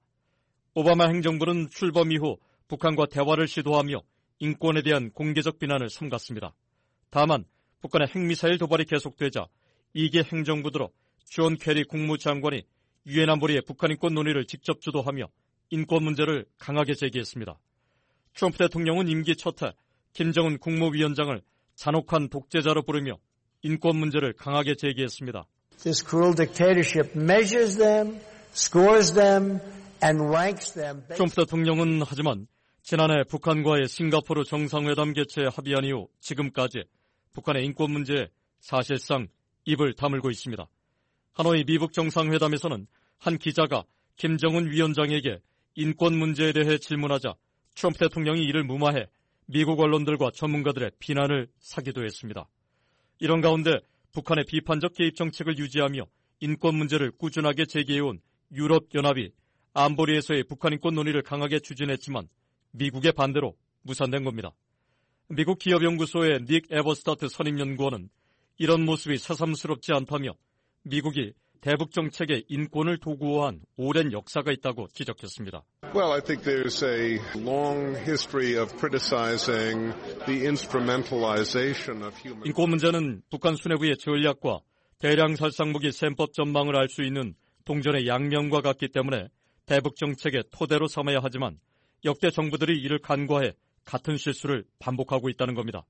오바마 행정부는 출범 이후 북한과 대화를 시도하며 인권에 대한 공개적 비난을 삼갔습니다. 다만 북한의 핵미사일 도발이 계속되자 이게 행정부 들어 존 캐리 국무장관이 유엔 안보리의 북한 인권 논의를 직접 주도하며 인권 문제를 강하게 제기했습니다. 트럼프 대통령은 임기 첫해 김정은 국무위원장을 잔혹한 독재자로 부르며 인권 문제를 강하게 제기했습니다. This cruel dictatorship measures them, scores them, and ranks them. 트럼프 대통령은 하지만 지난해 북한과의 싱가포르 정상회담 개최에 합의한 이후 지금까지 북한의 인권 문제에 사실상 입을 다물고 있습니다. 하노이 미북 정상회담에서는 한 기자가 김정은 위원장에게 인권 문제에 대해 질문하자 트럼프 대통령이 이를 무마해 미국 언론들과 전문가들의 비난을 사기도 했습니다. 이런 가운데 북한의 비판적 개입 정책을 유지하며 인권 문제를 꾸준하게 제기해온 유럽연합이 안보리에서의 북한 인권 논의를 강하게 추진했지만 미국의 반대로 무산된 겁니다. 미국 기업연구소의 닉 에버스타트 선임연구원은 이런 모습이 새삼스럽지 않다며 미국이 대북 정책에 인권을 도구화한 오랜 역사가 있다고 지적했습니다. Well, I think there's a long history of criticizing the instrumentalization of human. 인권 문제는 북한 수뇌부의 전략과 대량 살상무기 셈법 전망을 알 수 있는 동전의 양면과 같기 때문에 대북 정책의 토대로 삼아야 하지만 역대 정부들이 이를 간과해 같은 실수를 반복하고 있다는 겁니다.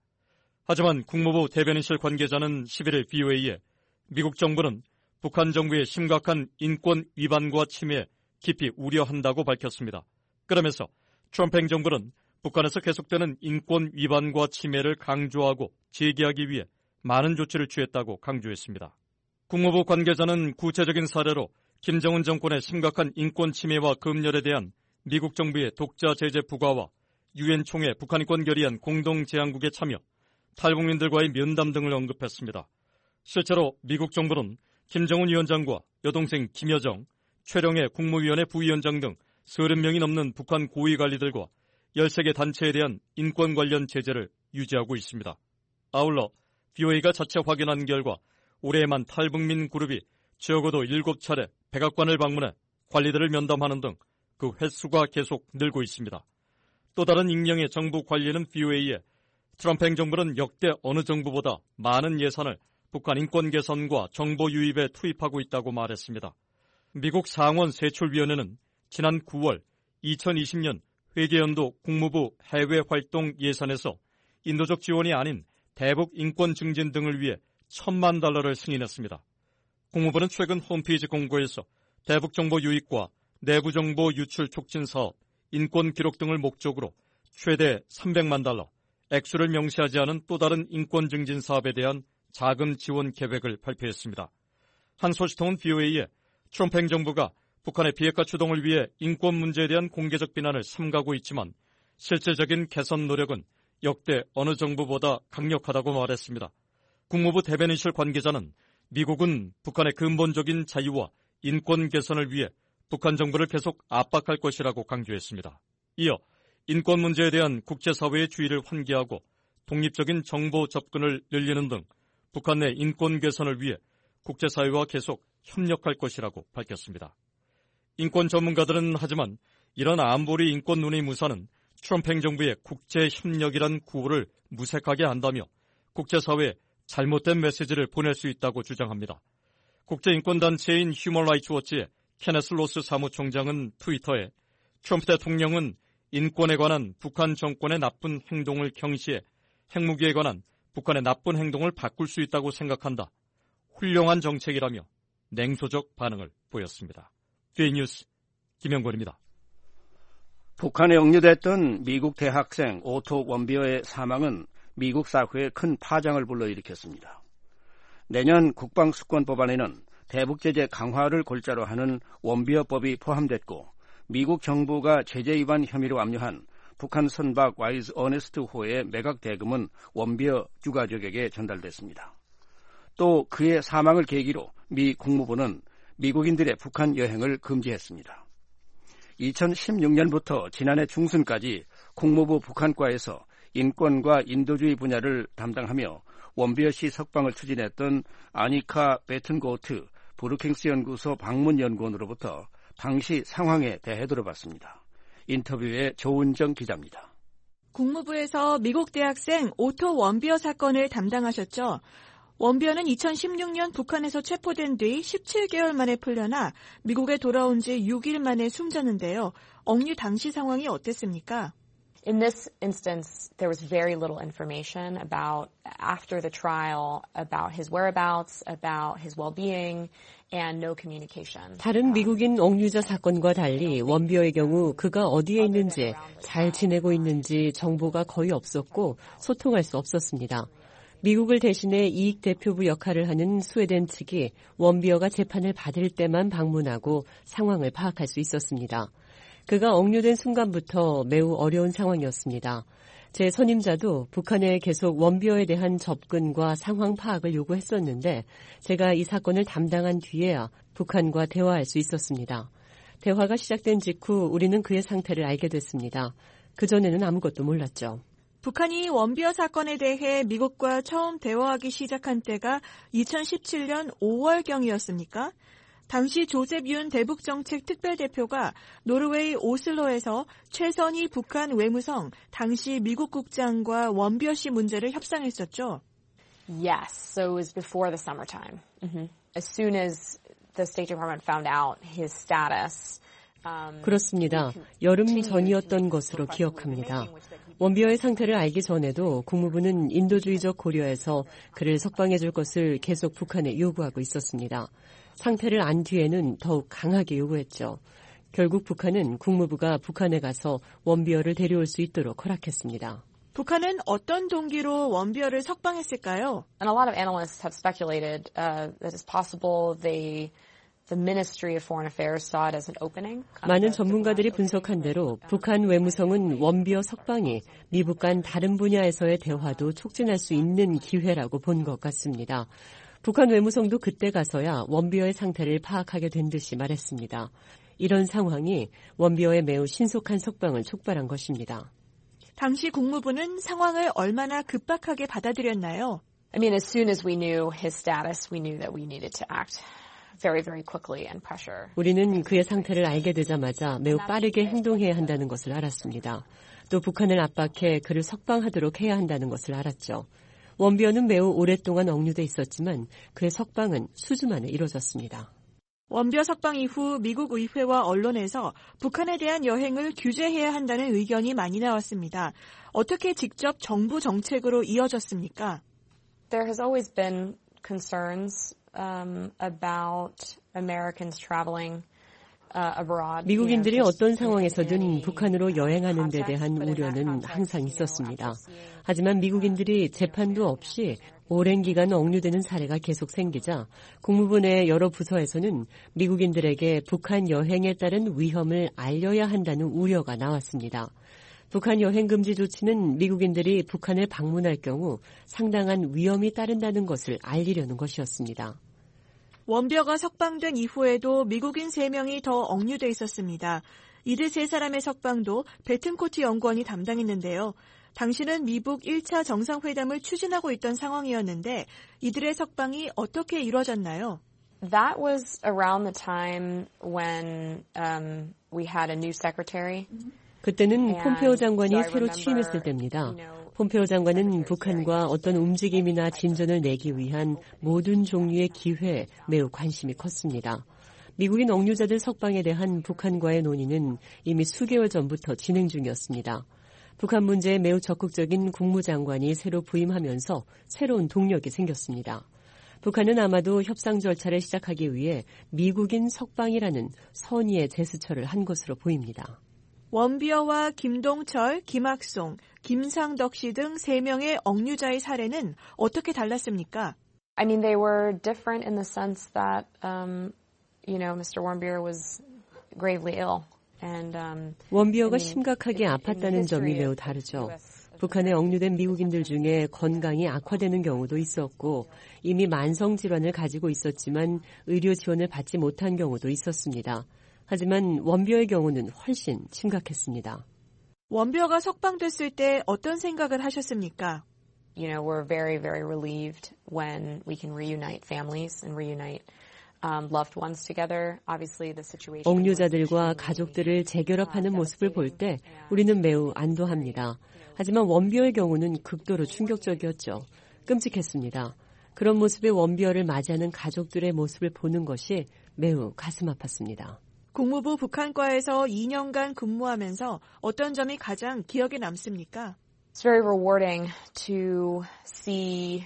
하지만 국무부 대변인실 관계자는 십일 일 비오에이에 미국 정부는 북한 정부의 심각한 인권 위반과 침해에 깊이 우려한다고 밝혔습니다. 그러면서 트럼프 행정부는 북한에서 계속되는 인권 위반과 침해를 강조하고 제기하기 위해 많은 조치를 취했다고 강조했습니다. 국무부 관계자는 구체적인 사례로 김정은 정권의 심각한 인권 침해와 검열에 대한 미국 정부의 독자 제재 부과와 유엔 총회 북한 인권 결의안 공동 제안국에 참여, 탈북민들과의 면담 등을 언급했습니다. 실제로 미국 정부는 김정은 위원장과 여동생 김여정, 최령해 국무위원회 부위원장 등 서른 명이 넘는 북한 고위 관리들과 열세 개 단체에 대한 인권 관련 제재를 유지하고 있습니다. 아울러 비오에이가 자체 확인한 결과 올해에만 탈북민 그룹이 적어도 일곱 차례 백악관을 방문해 관리들을 면담하는 등 그 횟수가 계속 늘고 있습니다. 또 다른 익명의 정부 관리는 비오에이에 트럼프 행정부는 역대 어느 정부보다 많은 예산을 북한 인권 개선과 정보 유입에 투입하고 있다고 말했습니다. 미국 상원 세출위원회는 지난 구월 이천이십 년 회계연도 국무부 해외활동 예산에서 인도적 지원이 아닌 대북 인권 증진 등을 위해 천만 달러를 승인했습니다. 국무부는 최근 홈페이지 공고에서 대북 정보 유입과 내부 정보 유출 촉진 사업, 인권 기록 등을 목적으로 최대 삼백만 달러, 액수를 명시하지 않은 또 다른 인권 증진 사업에 대한 자금 지원 계획을 발표했습니다. 한 소식통은 비오에이에 트럼프 행정부가 북한의 비핵화 추동을 위해 인권 문제에 대한 공개적 비난을 삼가고 있지만 실질적인 개선 노력은 역대 어느 정부보다 강력하다고 말했습니다. 국무부 대변인실 관계자는 미국은 북한의 근본적인 자유와 인권 개선을 위해 북한 정부를 계속 압박할 것이라고 강조했습니다. 이어 인권 문제에 대한 국제사회의 주의를 환기하고 독립적인 정보 접근을 늘리는 등 북한 내 인권 개선을 위해 국제사회와 계속 협력할 것이라고 밝혔습니다. 인권 전문가들은 하지만 이런 안보리 인권 논의 무사는 트럼프 행정부의 국제협력이란 구호를 무색하게 한다며 국제사회에 잘못된 메시지를 보낼 수 있다고 주장합니다. 국제인권단체인 휴먼 라이츠 워치의 케네스 로스 사무총장은 트위터에 트럼프 대통령은 인권에 관한 북한 정권의 나쁜 행동을 경시해 핵무기에 관한 북한의 나쁜 행동을 바꿀 수 있다고 생각한다. 훌륭한 정책이라며 냉소적 반응을 보였습니다. K뉴스 김영권입니다. 북한에 억류됐던 미국 대학생 오토 원비어의 사망은 미국 사회에 큰 파장을 불러일으켰습니다. 내년 국방수권법안에는 대북제재 강화를 골자로 하는 원비어법이 포함됐고 미국 정부가 제재 위반 혐의로 압류한 북한 선박 와이즈 어네스트호의 매각 대금은 원비어 유가족에게 전달됐습니다. 또 그의 사망을 계기로 미 국무부는 미국인들의 북한 여행을 금지했습니다. 이천십육 년부터 지난해 중순까지 국무부 북한과에서 인권과 인도주의 분야를 담당하며 원비어 씨 석방을 추진했던 아니카 베튼고트 브루킹스 연구소 방문연구원으로부터 당시 상황에 대해 들어봤습니다. 인터뷰에 조은정 기자입니다. 국무부에서 미국 대학생 오토 원비어 사건을 담당하셨죠. 원비어는 이천십육 년 북한에서 체포된 뒤 십칠 개월 만에 풀려나 미국에 돌아온 지 육 일 만에 숨졌는데요. 억류 당시 상황이 어땠습니까? In this instance, there was very little information about, after the trial, about his whereabouts, about his well-being, and no communication. 다른 미국인 억류자 사건과 달리 원비어의 경우 그가 어디에 있는지, 잘 지내고 있는지 정보가 거의 없었고 소통할 수 없었습니다. 미국을 대신해 이익 대표부 역할을 하는 스웨덴 측이 원비어가 재판을 받을 때만 방문하고 상황을 파악할 수 있었습니다. 그가 억류된 순간부터 매우 어려운 상황이었습니다. 제 선임자도 북한에 계속 원비어에 대한 접근과 상황 파악을 요구했었는데 제가 이 사건을 담당한 뒤에야 북한과 대화할 수 있었습니다. 대화가 시작된 직후 우리는 그의 상태를 알게 됐습니다. 그전에는 아무것도 몰랐죠. 북한이 원비어 사건에 대해 미국과 처음 대화하기 시작한 때가 이천십칠 년 오월경이었습니까? 당시 조셉 윤 대북정책 특별대표가 노르웨이 오슬로에서 최선희 북한 외무성 당시 미국 국장과 원비어 씨 문제를 협상했었죠. Yes, so it was before the summertime. Mm-hmm. As soon as the State Department found out his status. Um, 그렇습니다. 여름 전이었던 것으로 기억합니다. 원비어의 상태를 알기 전에도 국무부는 인도주의적 고려에서 그를 석방해 줄 것을 계속 북한에 요구하고 있었습니다. 상태를 안 뒤에는 더욱 강하게 요구했죠. 결국 북한은 국무부가 북한에 가서 원비어를 데려올 수 있도록 허락했습니다. 북한은 어떤 동기로 원비어를 석방했을까요? And a lot of analysts have speculated uh, that it's possible they The Ministry of Foreign Affairs saw it as an opening. 많은 전문가들이 분석한 대로 북한 외무성은 원비어 석방이 미국 간 다른 분야에서의 대화도 촉진할 수 있는 기회라고 본 것 같습니다. 북한 외무성도 그때 가서야 원비어의 상태를 파악하게 된 듯이 말했습니다. 이런 상황이 원비어의 매우 신속한 석방을 촉발한 것입니다. 당시 국무부는 상황을 얼마나 급박하게 받아들였나요? I mean, as soon as we knew his status, we knew that we needed to act. Very, very quickly and pressure. 우리는 그의 상태를 알게 되자마자 매우 빠르게 행동해야 한다는 것을 알았습니다. 또 북한을 압박해 그를 석방하도록 해야 한다는 것을 알았죠. 원비어는 매우 오랫동안 억류돼 있었지만 그의 석방은 수주 만에 이루어졌습니다. 원비어 석방 이후 미국 의회와 언론에서 북한에 대한 여행을 규제해야 한다는 의견이 많이 나왔습니다. 어떻게 직접 정부 정책으로 이어졌습니까? There has always been concerns Um, about Americans traveling uh, abroad. 미국인들이 어떤 상황에서든 북한으로 여행하는 데 대한 우려는 항상 있었습니다. 하지만 미국인들이 재판도 없이 오랜 기간 억류되는 사례가 계속 생기자 국무부 내 여러 부서에서는 미국인들에게 북한 여행에 따른 위험을 알려야 한다는 우려가 나왔습니다. 북한 여행 금지 조치는 미국인들이 북한을 방문할 경우 상당한 위험이 따른다는 것을 알리려는 것이었습니다. 원벼가 석방된 이후에도 미국인 세 명이 더 억류돼 있었습니다. 이들 세 사람의 석방도 베튼코트 연구원이 담당했는데요. 당시는 미북 일 차 정상회담을 추진하고 있던 상황이었는데 이들의 석방이 어떻게 이루어졌나요? That was around the time when um, we had a new secretary. 그때는 폼페오 장관이 새로 취임했을 때입니다. 폼페오 장관은 북한과 어떤 움직임이나 진전을 내기 위한 모든 종류의 기회에 매우 관심이 컸습니다. 미국인 억류자들 석방에 대한 북한과의 논의는 이미 수개월 전부터 진행 중이었습니다. 북한 문제에 매우 적극적인 국무장관이 새로 부임하면서 새로운 동력이 생겼습니다. 북한은 아마도 협상 절차를 시작하기 위해 미국인 석방이라는 선의의 제스처를 한 것으로 보입니다. 원비어와 김동철, 김학송, 김상덕 씨 등 세 명의 억류자의 사례는 어떻게 달랐습니까? I mean, they were different in the sense that, um, you know, Mister Warmbier was gravely ill. And, um, 원비어가 I mean, 심각하게 아팠다는 점이 매우 다르죠. 북한에 억류된 미국인들 중에 건강이 악화되는 경우도 있었고 이미 만성 질환을 가지고 있었지만 의료 지원을 받지 못한 경우도 있었습니다. 하지만 원비어의 경우는 훨씬 심각했습니다. 원비어가 석방됐을 때 어떤 생각을 하셨습니까? You know, we're very, very relieved when we can reunite families and reunite um, loved ones together. Obviously, the situation. 억류자들과 가족들을 재결합하는 모습을 볼 때 우리는 매우 안도합니다. 하지만 원비어의 경우는 극도로 충격적이었죠. 끔찍했습니다. 그런 모습의 원비어를 맞이하는 가족들의 모습을 보는 것이 매우 가슴 아팠습니다. 국무부 북한과에서 이 년간 근무하면서 어떤 점이 가장 기억에 남습니까? It's very rewarding to see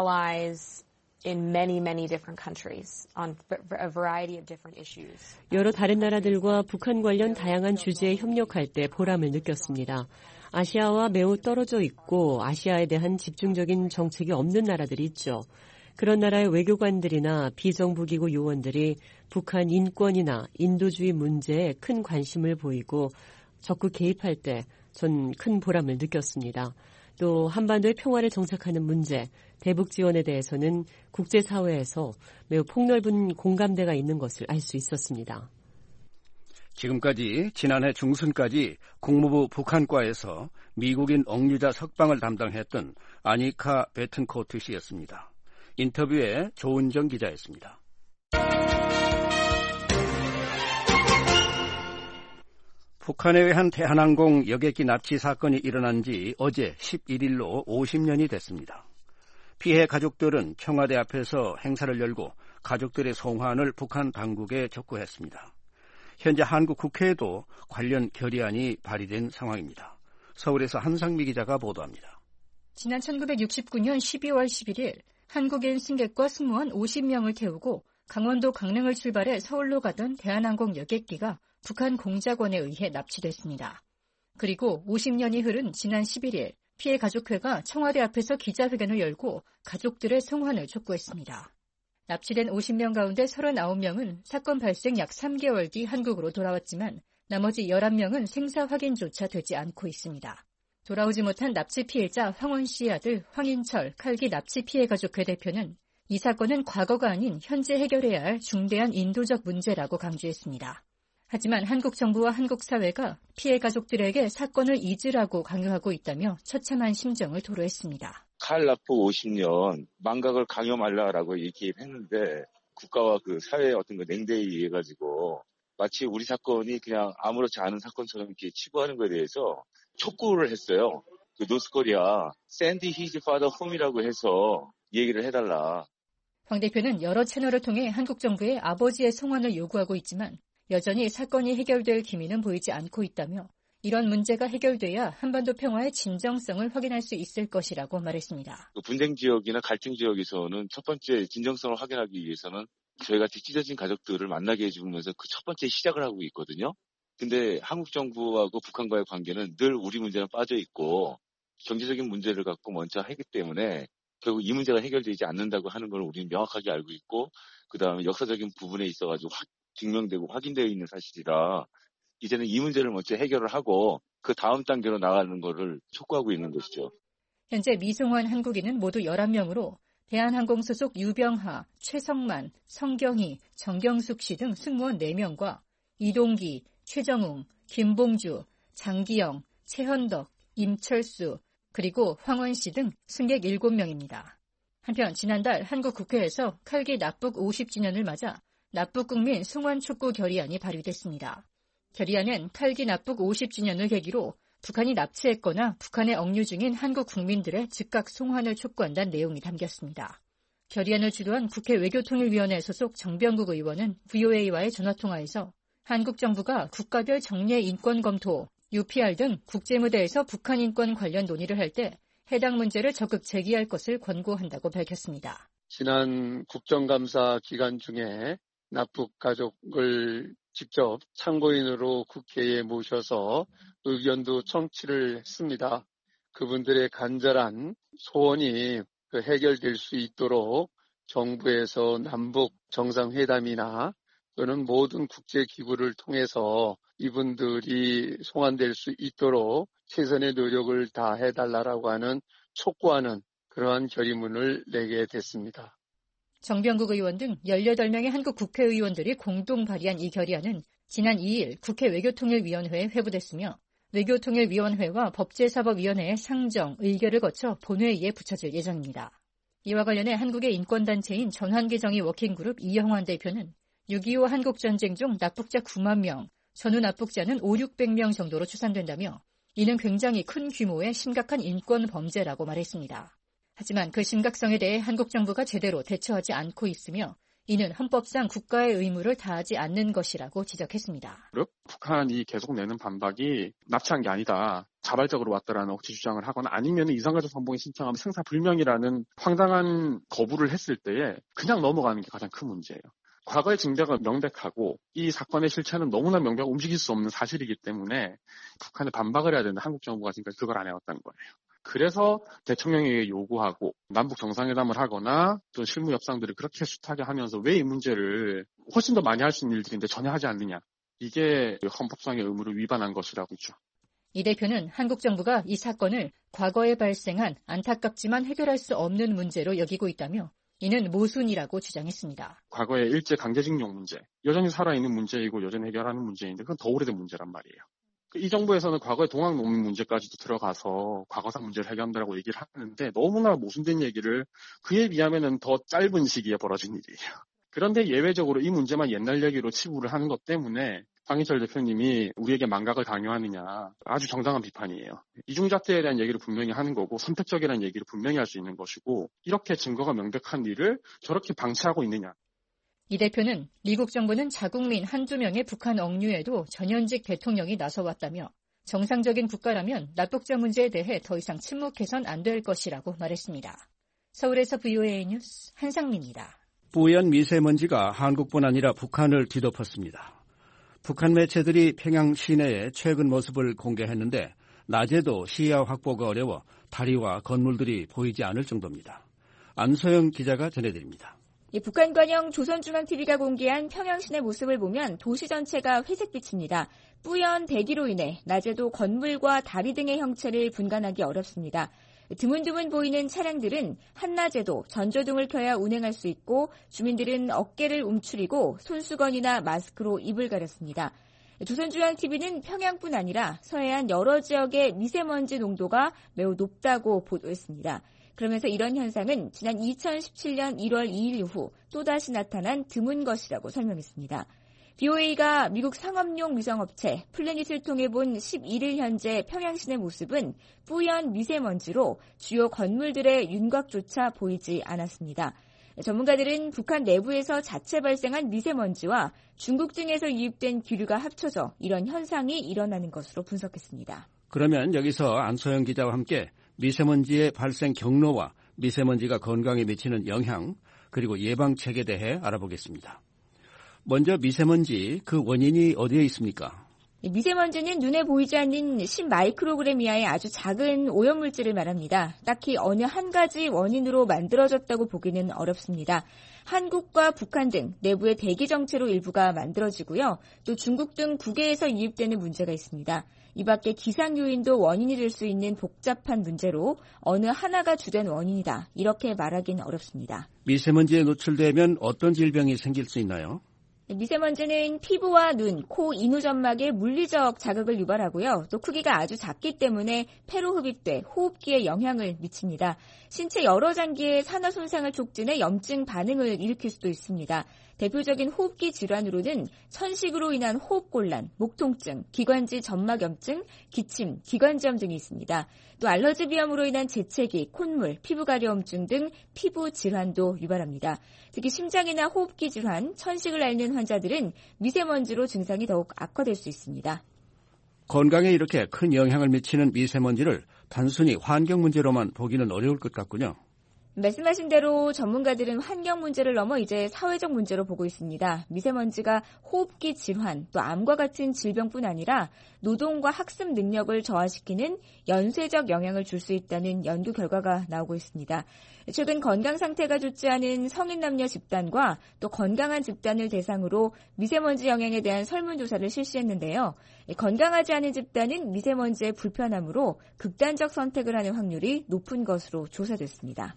allies in many, many different countries on a variety of different issues. 여러 다른 나라들과 북한 관련 다양한 주제에 협력할 때 보람을 느꼈습니다. 아시아와 매우 떨어져 있고 아시아에 대한 집중적인 정책이 없는 나라들이 있죠. 그런 나라의 외교관들이나 비정부기구 요원들이 북한 인권이나 인도주의 문제에 큰 관심을 보이고 적극 개입할 때 전 큰 보람을 느꼈습니다. 또 한반도의 평화를 정착하는 문제, 대북 지원에 대해서는 국제사회에서 매우 폭넓은 공감대가 있는 것을 알 수 있었습니다. 지금까지 지난해 중순까지 국무부 북한과에서 미국인 억류자 석방을 담당했던 아니카 베튼코트 씨였습니다. 인터뷰에 조은정 기자였습니다. 북한에 의한 대한항공 여객기 납치 사건이 일어난 지 어제 십일 일로 오십 년이 됐습니다. 피해 가족들은 청와대 앞에서 행사를 열고 가족들의 송환을 북한 당국에 촉구했습니다. 현재 한국 국회에도 관련 결의안이 발의된 상황입니다. 서울에서 한상미 기자가 보도합니다. 지난 천구백육십구 년 십이월 십일일 한국인 승객과 승무원 오십 명을 태우고 강원도 강릉을 출발해 서울로 가던 대한항공 여객기가 북한 공작원에 의해 납치됐습니다. 그리고 오십 년이 흐른 지난 십일일 피해 가족회가 청와대 앞에서 기자회견을 열고 가족들의 송환을 촉구했습니다. 납치된 오십 명 가운데 서른아홉 명은 사건 발생 약 삼 개월 뒤 한국으로 돌아왔지만 나머지 열한 명은 생사 확인조차 되지 않고 있습니다. 돌아오지 못한 납치 피해자 황원 씨의 아들 황인철 칼기 납치 피해 가족회 대표는 이 사건은 과거가 아닌 현재 해결해야 할 중대한 인도적 문제라고 강조했습니다. 하지만 한국 정부와 한국 사회가 피해 가족들에게 사건을 잊으라고 강요하고 있다며 처참한 심정을 토로했습니다. 칼 낳고 오십 년 망각을 강요 말라라고 얘기했는데 국가와 그 사회의 어떤 그 냉대에 의해 가지고 마치 우리 사건이 그냥 아무렇지 않은 사건처럼 이렇게 치부하는 것에 대해서 촉구를 했어요. 그 노스코리아 샌디 히즈 파더 홈이라고 해서 얘기를 해달라. 황 대표는 여러 채널을 통해 한국 정부에 아버지의 송환을 요구하고 있지만 여전히 사건이 해결될 기미는 보이지 않고 있다며 이런 문제가 해결돼야 한반도 평화의 진정성을 확인할 수 있을 것이라고 말했습니다. 분쟁 지역이나 갈등 지역에서는 첫 번째 진정성을 확인하기 위해서는 저희가 찢어진 가족들을 만나게 해주면서 그 첫 번째 시작을 하고 있거든요. 근데 한국 정부하고 북한과의 관계는 늘 우리 문제는 빠져 있고 경제적인 문제를 갖고 먼저 하기 때문에 결국 이 문제가 해결되지 않는다고 하는 걸 우리는 명확하게 알고 있고 그다음에 역사적인 부분에 있어가지고 확 증명되고 확인되어 있는 사실이라 이제는 이 문제를 먼저 해결을 하고 그 다음 단계로 나가는 거를 촉구하고 있는 것이죠. 현재 미송환 한국인은 모두 열한 명으로 대한항공 소속 유병하, 최성만, 성경희, 정경숙 씨 등 승무원 네 명과 이동기, 최정웅, 김봉주, 장기영, 최현덕, 임철수, 그리고 황원 씨 등 승객 일곱 명입니다. 한편 지난달 한국 국회에서 칼기 납북 오십 주년을 맞아 납북국민 송환 촉구 결의안이 발의됐습니다. 결의안은 칼기 납북 오십 주년을 계기로 북한이 납치했거나 북한에 억류 중인 한국 국민들의 즉각 송환을 촉구한다는 내용이 담겼습니다. 결의안을 주도한 국회 외교통일위원회 소속 정병국 의원은 브이오에이와의 전화통화에서 한국 정부가 국가별 정례 인권 검토, 유피알 등 국제무대에서 북한 인권 관련 논의를 할 때 해당 문제를 적극 제기할 것을 권고한다고 밝혔습니다. 지난 국정감사 기간 중에 납북 가족을 직접 참고인으로 국회에 모셔서 의견도 청취를 했습니다. 그분들의 간절한 소원이 해결될 수 있도록 정부에서 남북 정상회담이나 또는 모든 국제기구를 통해서 이분들이 송환될 수 있도록 최선의 노력을 다해달라고 하는 촉구하는 그러한 결의문을 내게 됐습니다. 정병국 의원 등 열여덟 명의 한국 국회의원들이 공동 발의한 이 결의안은 지난 이 일 국회 외교통일위원회에 회부됐으며 외교통일위원회와 법제사법위원회의 상정, 의결을 거쳐 본회의에 붙여질 예정입니다. 이와 관련해 한국의 인권단체인 전환개정의 워킹그룹 이영환 대표는 육이오 한국전쟁 중 납북자 구만 명, 전후 납북자는 오륙백 명 정도로 추산된다며 이는 굉장히 큰 규모의 심각한 인권 범죄라고 말했습니다. 하지만 그 심각성에 대해 한국 정부가 제대로 대처하지 않고 있으며 이는 헌법상 국가의 의무를 다하지 않는 것이라고 지적했습니다. 북한이 계속 내는 반박이 납치한 게 아니다. 자발적으로 왔다라는 억지 주장을 하거나 아니면 이산가족 상봉이 신청하면 생사불명이라는 황당한 거부를 했을 때에 그냥 넘어가는 게 가장 큰 문제예요. 과거의 징계가 명백하고 이 사건의 실체는 너무나 명백하고 움직일 수 없는 사실이기 때문에 북한에 반박을 해야 되는데 한국 정부가 지금까지 그걸 안 해왔다는 거예요. 그래서 대통령에게 요구하고 남북 정상회담을 하거나 또 실무 협상들을 그렇게 숱하게 하면서 왜 이 문제를 훨씬 더 많이 할 수 있는 일들인데 전혀 하지 않느냐. 이게 헌법상의 의무를 위반한 것이라고 있죠. 이 대표는 한국 정부가 이 사건을 과거에 발생한 안타깝지만 해결할 수 없는 문제로 여기고 있다며 이는 모순이라고 주장했습니다. 과거의 일제 강제징용 문제, 여전히 살아있는 문제이고 여전히 해결하는 문제인데 그건 더 오래된 문제란 말이에요. 이 정부에서는 과거의 동학농민 문제까지도 들어가서 과거사 문제를 해결한다고 얘기를 하는데 너무나 모순된 얘기를 그에 비하면 더 짧은 시기에 벌어진 일이에요. 그런데 예외적으로 이 문제만 옛날 얘기로 치부를 하는 것 때문에 황희철 대표님이 우리에게 망각을 강요하느냐 아주 정당한 비판이에요. 이중잣대에 대한 얘기를 분명히 하는 거고 선택적이라는 얘기를 분명히 할 수 있는 것이고 이렇게 증거가 명백한 일을 저렇게 방치하고 있느냐. 이 대표는 미국 정부는 자국민 한두 명의 북한 억류에도 전현직 대통령이 나서왔다며 정상적인 국가라면 납북자 문제에 대해 더 이상 침묵해선 안 될 것이라고 말했습니다. 서울에서 브이오에이 뉴스 한상민입니다. 뿌연 미세먼지가 한국뿐 아니라 북한을 뒤덮었습니다. 북한 매체들이 평양 시내의 최근 모습을 공개했는데 낮에도 시야 확보가 어려워 다리와 건물들이 보이지 않을 정도입니다. 안소영 기자가 전해드립니다. 이 북한관영 조선중앙티비가 공개한 평양 시내 모습을 보면 도시 전체가 회색빛입니다. 뿌연 대기로 인해 낮에도 건물과 다리 등의 형체를 분간하기 어렵습니다. 드문드문 보이는 차량들은 한낮에도 전조등을 켜야 운행할 수 있고 주민들은 어깨를 움츠리고 손수건이나 마스크로 입을 가렸습니다. 조선중앙티비는 평양뿐 아니라 서해안 여러 지역의 미세먼지 농도가 매우 높다고 보도했습니다. 그러면서 이런 현상은 지난 이천십칠 년 일월 이일 이후 또다시 나타난 드문 것이라고 설명했습니다. 브이오에이가 미국 상업용 위성업체 플래닛을 통해 본 십일 일 현재 평양 시내 모습은 뿌연 미세먼지로 주요 건물들의 윤곽조차 보이지 않았습니다. 전문가들은 북한 내부에서 자체 발생한 미세먼지와 중국 등에서 유입된 기류가 합쳐져 이런 현상이 일어나는 것으로 분석했습니다. 그러면 여기서 안소영 기자와 함께 미세먼지의 발생 경로와 미세먼지가 건강에 미치는 영향 그리고 예방책에 대해 알아보겠습니다. 먼저 미세먼지, 그 원인이 어디에 있습니까? 미세먼지는 눈에 보이지 않는 십 마이크로그램 이하의 아주 작은 오염물질을 말합니다. 딱히 어느 한 가지 원인으로 만들어졌다고 보기는 어렵습니다. 한국과 북한 등 내부의 대기 정체로 일부가 만들어지고요. 또 중국 등 국외에서 유입되는 문제가 있습니다. 이 밖에 기상 요인도 원인이 될 수 있는 복잡한 문제로 어느 하나가 주된 원인이다. 이렇게 말하기는 어렵습니다. 미세먼지에 노출되면 어떤 질병이 생길 수 있나요? 미세먼지는 피부와 눈, 코, 인후점막에 물리적 자극을 유발하고요. 또 크기가 아주 작기 때문에 폐로 흡입돼 호흡기에 영향을 미칩니다. 신체 여러 장기의 산화 손상을 촉진해 염증 반응을 일으킬 수도 있습니다. 대표적인 호흡기 질환으로는 천식으로 인한 호흡곤란, 목통증, 기관지 점막염증, 기침, 기관지염 등이 있습니다. 또 알러지 비염으로 인한 재채기, 콧물, 피부가려움증 등 피부 질환도 유발합니다. 특히 심장이나 호흡기 질환, 천식을 앓는 환자들은 미세먼지로 증상이 더욱 악화될 수 있습니다. 건강에 이렇게 큰 영향을 미치는 미세먼지를 단순히 환경 문제로만 보기는 어려울 것 같군요. 말씀하신 대로 전문가들은 환경 문제를 넘어 이제 사회적 문제로 보고 있습니다. 미세먼지가 호흡기 질환, 또 암과 같은 질병뿐 아니라 노동과 학습 능력을 저하시키는 연쇄적 영향을 줄 수 있다는 연구 결과가 나오고 있습니다. 최근 건강 상태가 좋지 않은 성인 남녀 집단과 또 건강한 집단을 대상으로 미세먼지 영향에 대한 설문조사를 실시했는데요. 건강하지 않은 집단은 미세먼지의 불편함으로 극단적 선택을 하는 확률이 높은 것으로 조사됐습니다.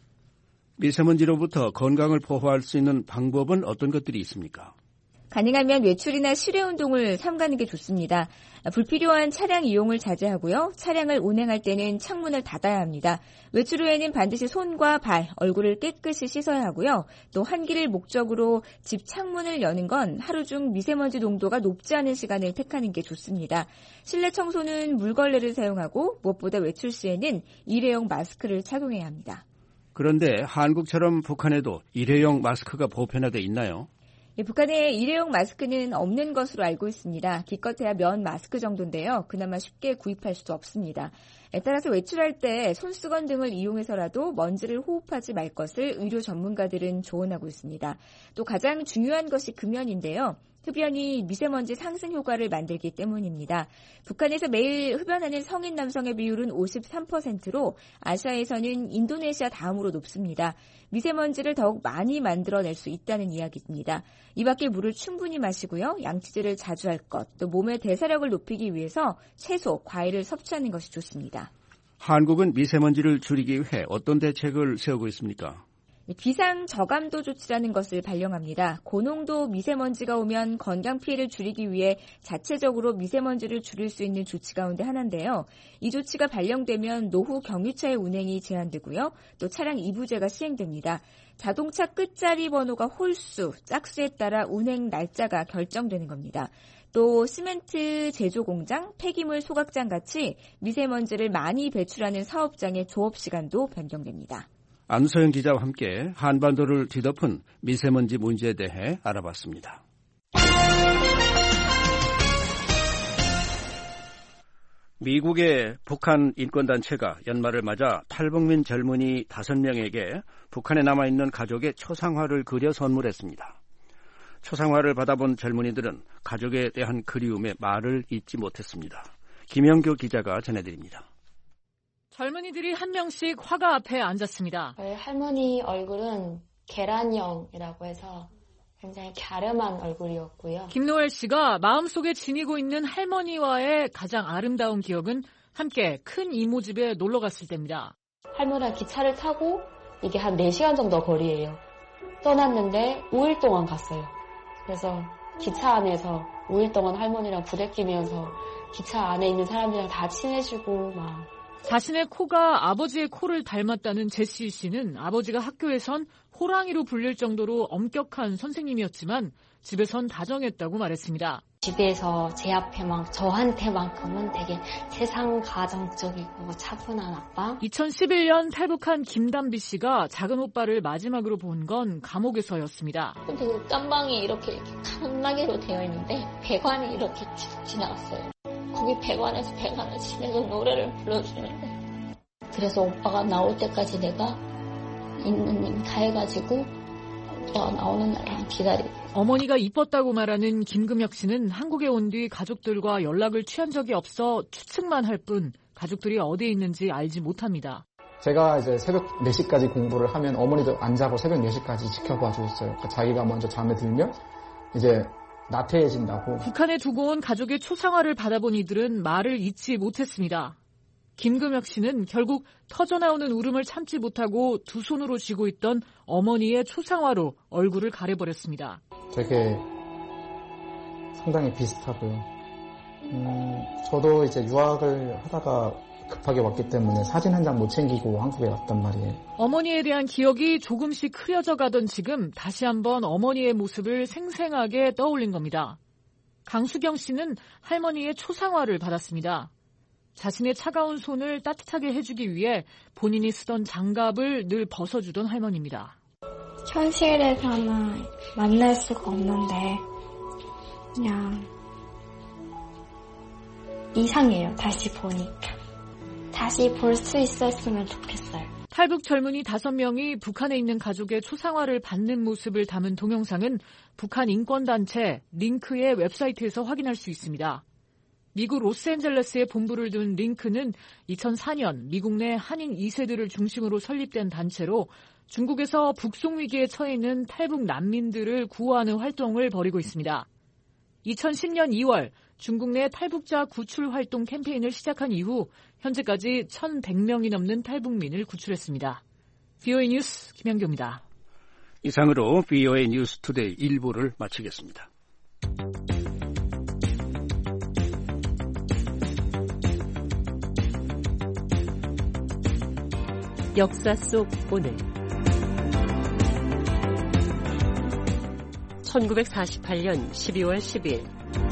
미세먼지로부터 건강을 보호할 수 있는 방법은 어떤 것들이 있습니까? 가능하면 외출이나 실외 운동을 삼가는 게 좋습니다. 불필요한 차량 이용을 자제하고요. 차량을 운행할 때는 창문을 닫아야 합니다. 외출 후에는 반드시 손과 발, 얼굴을 깨끗이 씻어야 하고요. 또 환기를 목적으로 집 창문을 여는 건 하루 중 미세먼지 농도가 높지 않은 시간을 택하는 게 좋습니다. 실내 청소는 물걸레를 사용하고 무엇보다 외출 시에는 일회용 마스크를 착용해야 합니다. 그런데 한국처럼 북한에도 일회용 마스크가 보편화돼 있나요? 예, 북한에 일회용 마스크는 없는 것으로 알고 있습니다. 기껏해야 면 마스크 정도인데요. 그나마 쉽게 구입할 수도 없습니다. 따라서 외출할 때 손수건 등을 이용해서라도 먼지를 호흡하지 말 것을 의료 전문가들은 조언하고 있습니다. 또 가장 중요한 것이 금연인데요. 흡연이 미세먼지 상승 효과를 만들기 때문입니다. 북한에서 매일 흡연하는 성인 남성의 비율은 오십삼 퍼센트로 아시아에서는 인도네시아 다음으로 높습니다. 미세먼지를 더욱 많이 만들어낼 수 있다는 이야기입니다. 이 밖에 물을 충분히 마시고요. 양치질을 자주 할 것, 또 몸의 대사력을 높이기 위해서 채소, 과일을 섭취하는 것이 좋습니다. 한국은 미세먼지를 줄이기 위해 어떤 대책을 세우고 있습니까? 비상 저감도 조치라는 것을 발령합니다. 고농도 미세먼지가 오면 건강 피해를 줄이기 위해 자체적으로 미세먼지를 줄일 수 있는 조치 가운데 하나인데요. 이 조치가 발령되면 노후 경유차의 운행이 제한되고요. 또 차량 이부제가 시행됩니다. 자동차 끝자리 번호가 홀수, 짝수에 따라 운행 날짜가 결정되는 겁니다. 또 시멘트 제조 공장, 폐기물 소각장 같이 미세먼지를 많이 배출하는 사업장의 조업 시간도 변경됩니다. 안소영 기자와 함께 한반도를 뒤덮은 미세먼지 문제에 대해 알아봤습니다. 미국의 북한 인권단체가 연말을 맞아 탈북민 젊은이 다섯 명에게 북한에 남아있는 가족의 초상화를 그려 선물했습니다. 초상화를 받아본 젊은이들은 가족에 대한 그리움에 말을 잇지 못했습니다. 김영교 기자가 전해드립니다. 젊은이들이 한 명씩 화가 앞에 앉았습니다. 저희 할머니 얼굴은 계란형이라고 해서 굉장히 갸름한 얼굴이었고요. 김노엘 씨가 마음속에 지니고 있는 할머니와의 가장 아름다운 기억은 함께 큰 이모 집에 놀러 갔을 때입니다. 할머니랑 기차를 타고 이게 한 네 시간 정도 거리예요. 떠났는데 오 일 동안 갔어요. 그래서 기차 안에서 오 일 동안 할머니랑 부대끼면서 기차 안에 있는 사람들이랑 다 친해지고 막 자신의 코가 아버지의 코를 닮았다는 제시 씨는 아버지가 학교에선 호랑이로 불릴 정도로 엄격한 선생님이었지만 집에선 다정했다고 말했습니다. 집에서 제 앞에만 저한테만큼은 되게 세상 가정적이고 차분한 아빠. 이천십일 년 탈북한 김담비 씨가 작은 오빠를 마지막으로 본 건 감옥에서였습니다. 근데 그 깜방이 이렇게, 이렇게 칸막이로 되어 있는데 배관이 이렇게 쭉 지나갔어요. 거기 배관에서 배관을 치면서 노래를 불러주는데 그래서 오빠가 나올 때까지 내가 있는 힘 다 해가지고 오빠가 나오는 날만 기다리고. 어머니가 이뻤다고 말하는 김금혁 씨는 한국에 온 뒤 가족들과 연락을 취한 적이 없어 추측만 할 뿐 가족들이 어디에 있는지 알지 못합니다. 제가 이제 새벽 네 시까지 공부를 하면 어머니도 안 자고 새벽 네 시까지 지켜봐 주셨어요. 그러니까 자기가 먼저 잠에 들면 이제 나태해진다고. 북한에 두고 온 가족의 초상화를 받아본 이들은 말을 잇지 못했습니다. 김금혁 씨는 결국 터져나오는 울음을 참지 못하고 두 손으로 쥐고 있던 어머니의 초상화로 얼굴을 가려버렸습니다. 되게 상당히 비슷하고요. 음, 저도 이제 유학을 하다가 급하게 왔기 때문에 사진 한 장 못 챙기고 한국에 왔단 말이에요. 어머니에 대한 기억이 조금씩 흐려져 가던 지금 다시 한번 어머니의 모습을 생생하게 떠올린 겁니다. 강수경 씨는 할머니의 초상화를 받았습니다. 자신의 차가운 손을 따뜻하게 해주기 위해 본인이 쓰던 장갑을 늘 벗어주던 할머니입니다. 현실에서는 만날 수가 없는데 그냥 이상해요. 다시 보니까. 다시 볼 수 있었으면 좋겠어요. 탈북 젊은이 다섯 명이 북한에 있는 가족의 초상화를 받는 모습을 담은 동영상은 북한 인권단체 링크의 웹사이트에서 확인할 수 있습니다. 미국 로스앤젤레스에 본부를 둔 링크는 이천사 년 미국 내 한인 이 세들을 중심으로 설립된 단체로 중국에서 북송 위기에 처해 있는 탈북 난민들을 구호하는 활동을 벌이고 있습니다. 이천십 년 이월 중국 내 탈북자 구출 활동 캠페인을 시작한 이후 현재까지 천백 명이 넘는 탈북민을 구출했습니다. 브이오에이 뉴스 김현교입니다. 이상으로 브이오에이 뉴스 투데이 일 부를 마치겠습니다. 역사 속 오늘 천구백사십팔 년 십이월 십일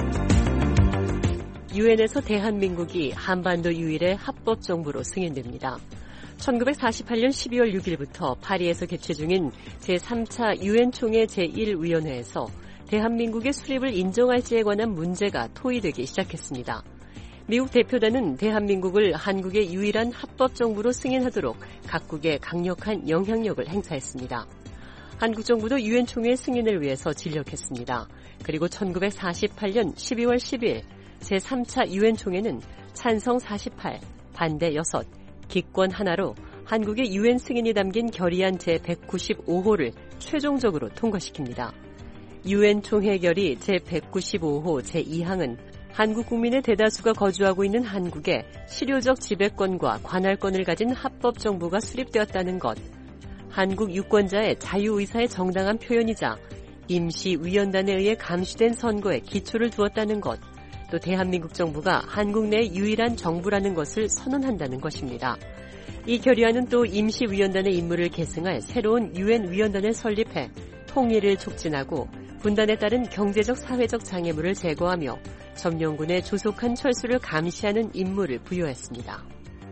유엔에서 대한민국이 한반도 유일의 합법정부로 승인됩니다. 천구백사십팔 년 십이월 육일부터 파리에서 개최 중인 제삼 차 유엔 총회 제일 위원회에서 대한민국의 수립을 인정할지에 관한 문제가 토의되기 시작했습니다. 미국 대표단은 대한민국을 한국의 유일한 합법정부로 승인하도록 각국에 강력한 영향력을 행사했습니다. 한국 정부도 유엔 총회 승인을 위해서 진력했습니다. 그리고 천구백사십팔 년 십이월 십일 제삼 차 유엔 총회는 찬성 사십팔, 반대 육, 기권 하나로 한국의 유엔 승인이 담긴 결의안 제백구십오 호를 최종적으로 통과시킵니다. 유엔 총회 결의 제백구십오 호 제이 항은 한국 국민의 대다수가 거주하고 있는 한국에 실효적 지배권과 관할권을 가진 합법정부가 수립되었다는 것, 한국 유권자의 자유의사의 정당한 표현이자 임시위원단에 의해 감시된 선거에 기초를 두었다는 것, 또 대한민국 정부가 한국 내 유일한 정부라는 것을 선언한다는 것입니다. 이 결의안은 또 임시위원단의 임무를 계승할 새로운 유엔 위원단을 설립해 통일을 촉진하고 분단에 따른 경제적 사회적 장애물을 제거하며 점령군의 조속한 철수를 감시하는 임무를 부여했습니다.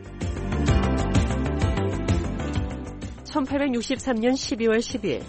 천팔백육십삼 년 십이월 십일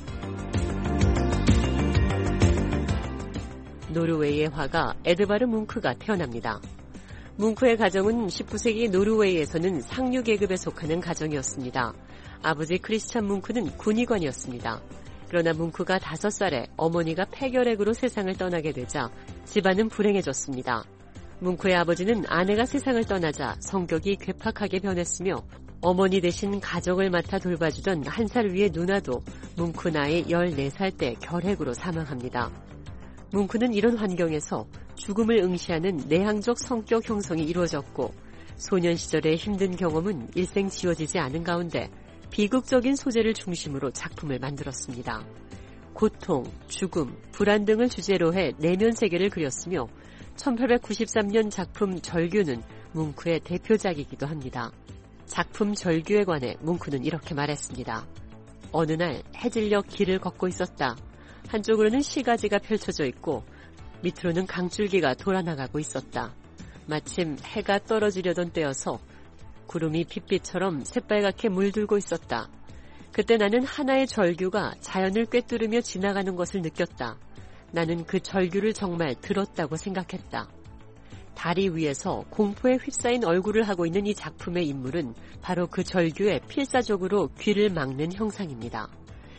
노르웨이의 화가 에드바르 뭉크가 태어납니다. 뭉크의 가정은 십구 세기 노르웨이에서는 상류 계급에 속하는 가정이었습니다. 아버지 크리스찬 뭉크는 군의관이었습니다. 그러나 뭉크가 다섯 살에 어머니가 폐결핵으로 세상을 떠나게 되자 집안은 불행해졌습니다. 뭉크의 아버지는 아내가 세상을 떠나자 성격이 괴팍하게 변했으며 어머니 대신 가정을 맡아 돌봐주던 한 살 위의 누나도 뭉크 나이 열네 살 때 결핵으로 사망합니다. 뭉크는 이런 환경에서 죽음을 응시하는 내향적 성격 형성이 이루어졌고 소년 시절의 힘든 경험은 일생 지워지지 않은 가운데 비극적인 소재를 중심으로 작품을 만들었습니다. 고통, 죽음, 불안 등을 주제로 해 내면 세계를 그렸으며 천팔백구십삼 년 작품 절규는 뭉크의 대표작이기도 합니다. 작품 절규에 관해 뭉크는 이렇게 말했습니다. 어느 날 해질녘 길을 걷고 있었다. 한쪽으로는 시가지가 펼쳐져 있고 밑으로는 강줄기가 돌아나가고 있었다. 마침 해가 떨어지려던 때여서 구름이 핏빛처럼 새빨갛게 물들고 있었다. 그때 나는 하나의 절규가 자연을 꿰뚫으며 지나가는 것을 느꼈다. 나는 그 절규를 정말 들었다고 생각했다. 다리 위에서 공포에 휩싸인 얼굴을 하고 있는 이 작품의 인물은 바로 그 절규에 필사적으로 귀를 막는 형상입니다.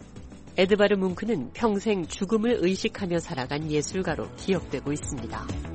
에드바르 뭉크는 평생 죽음을 의식하며 살아간 예술가로 기억되고 있습니다.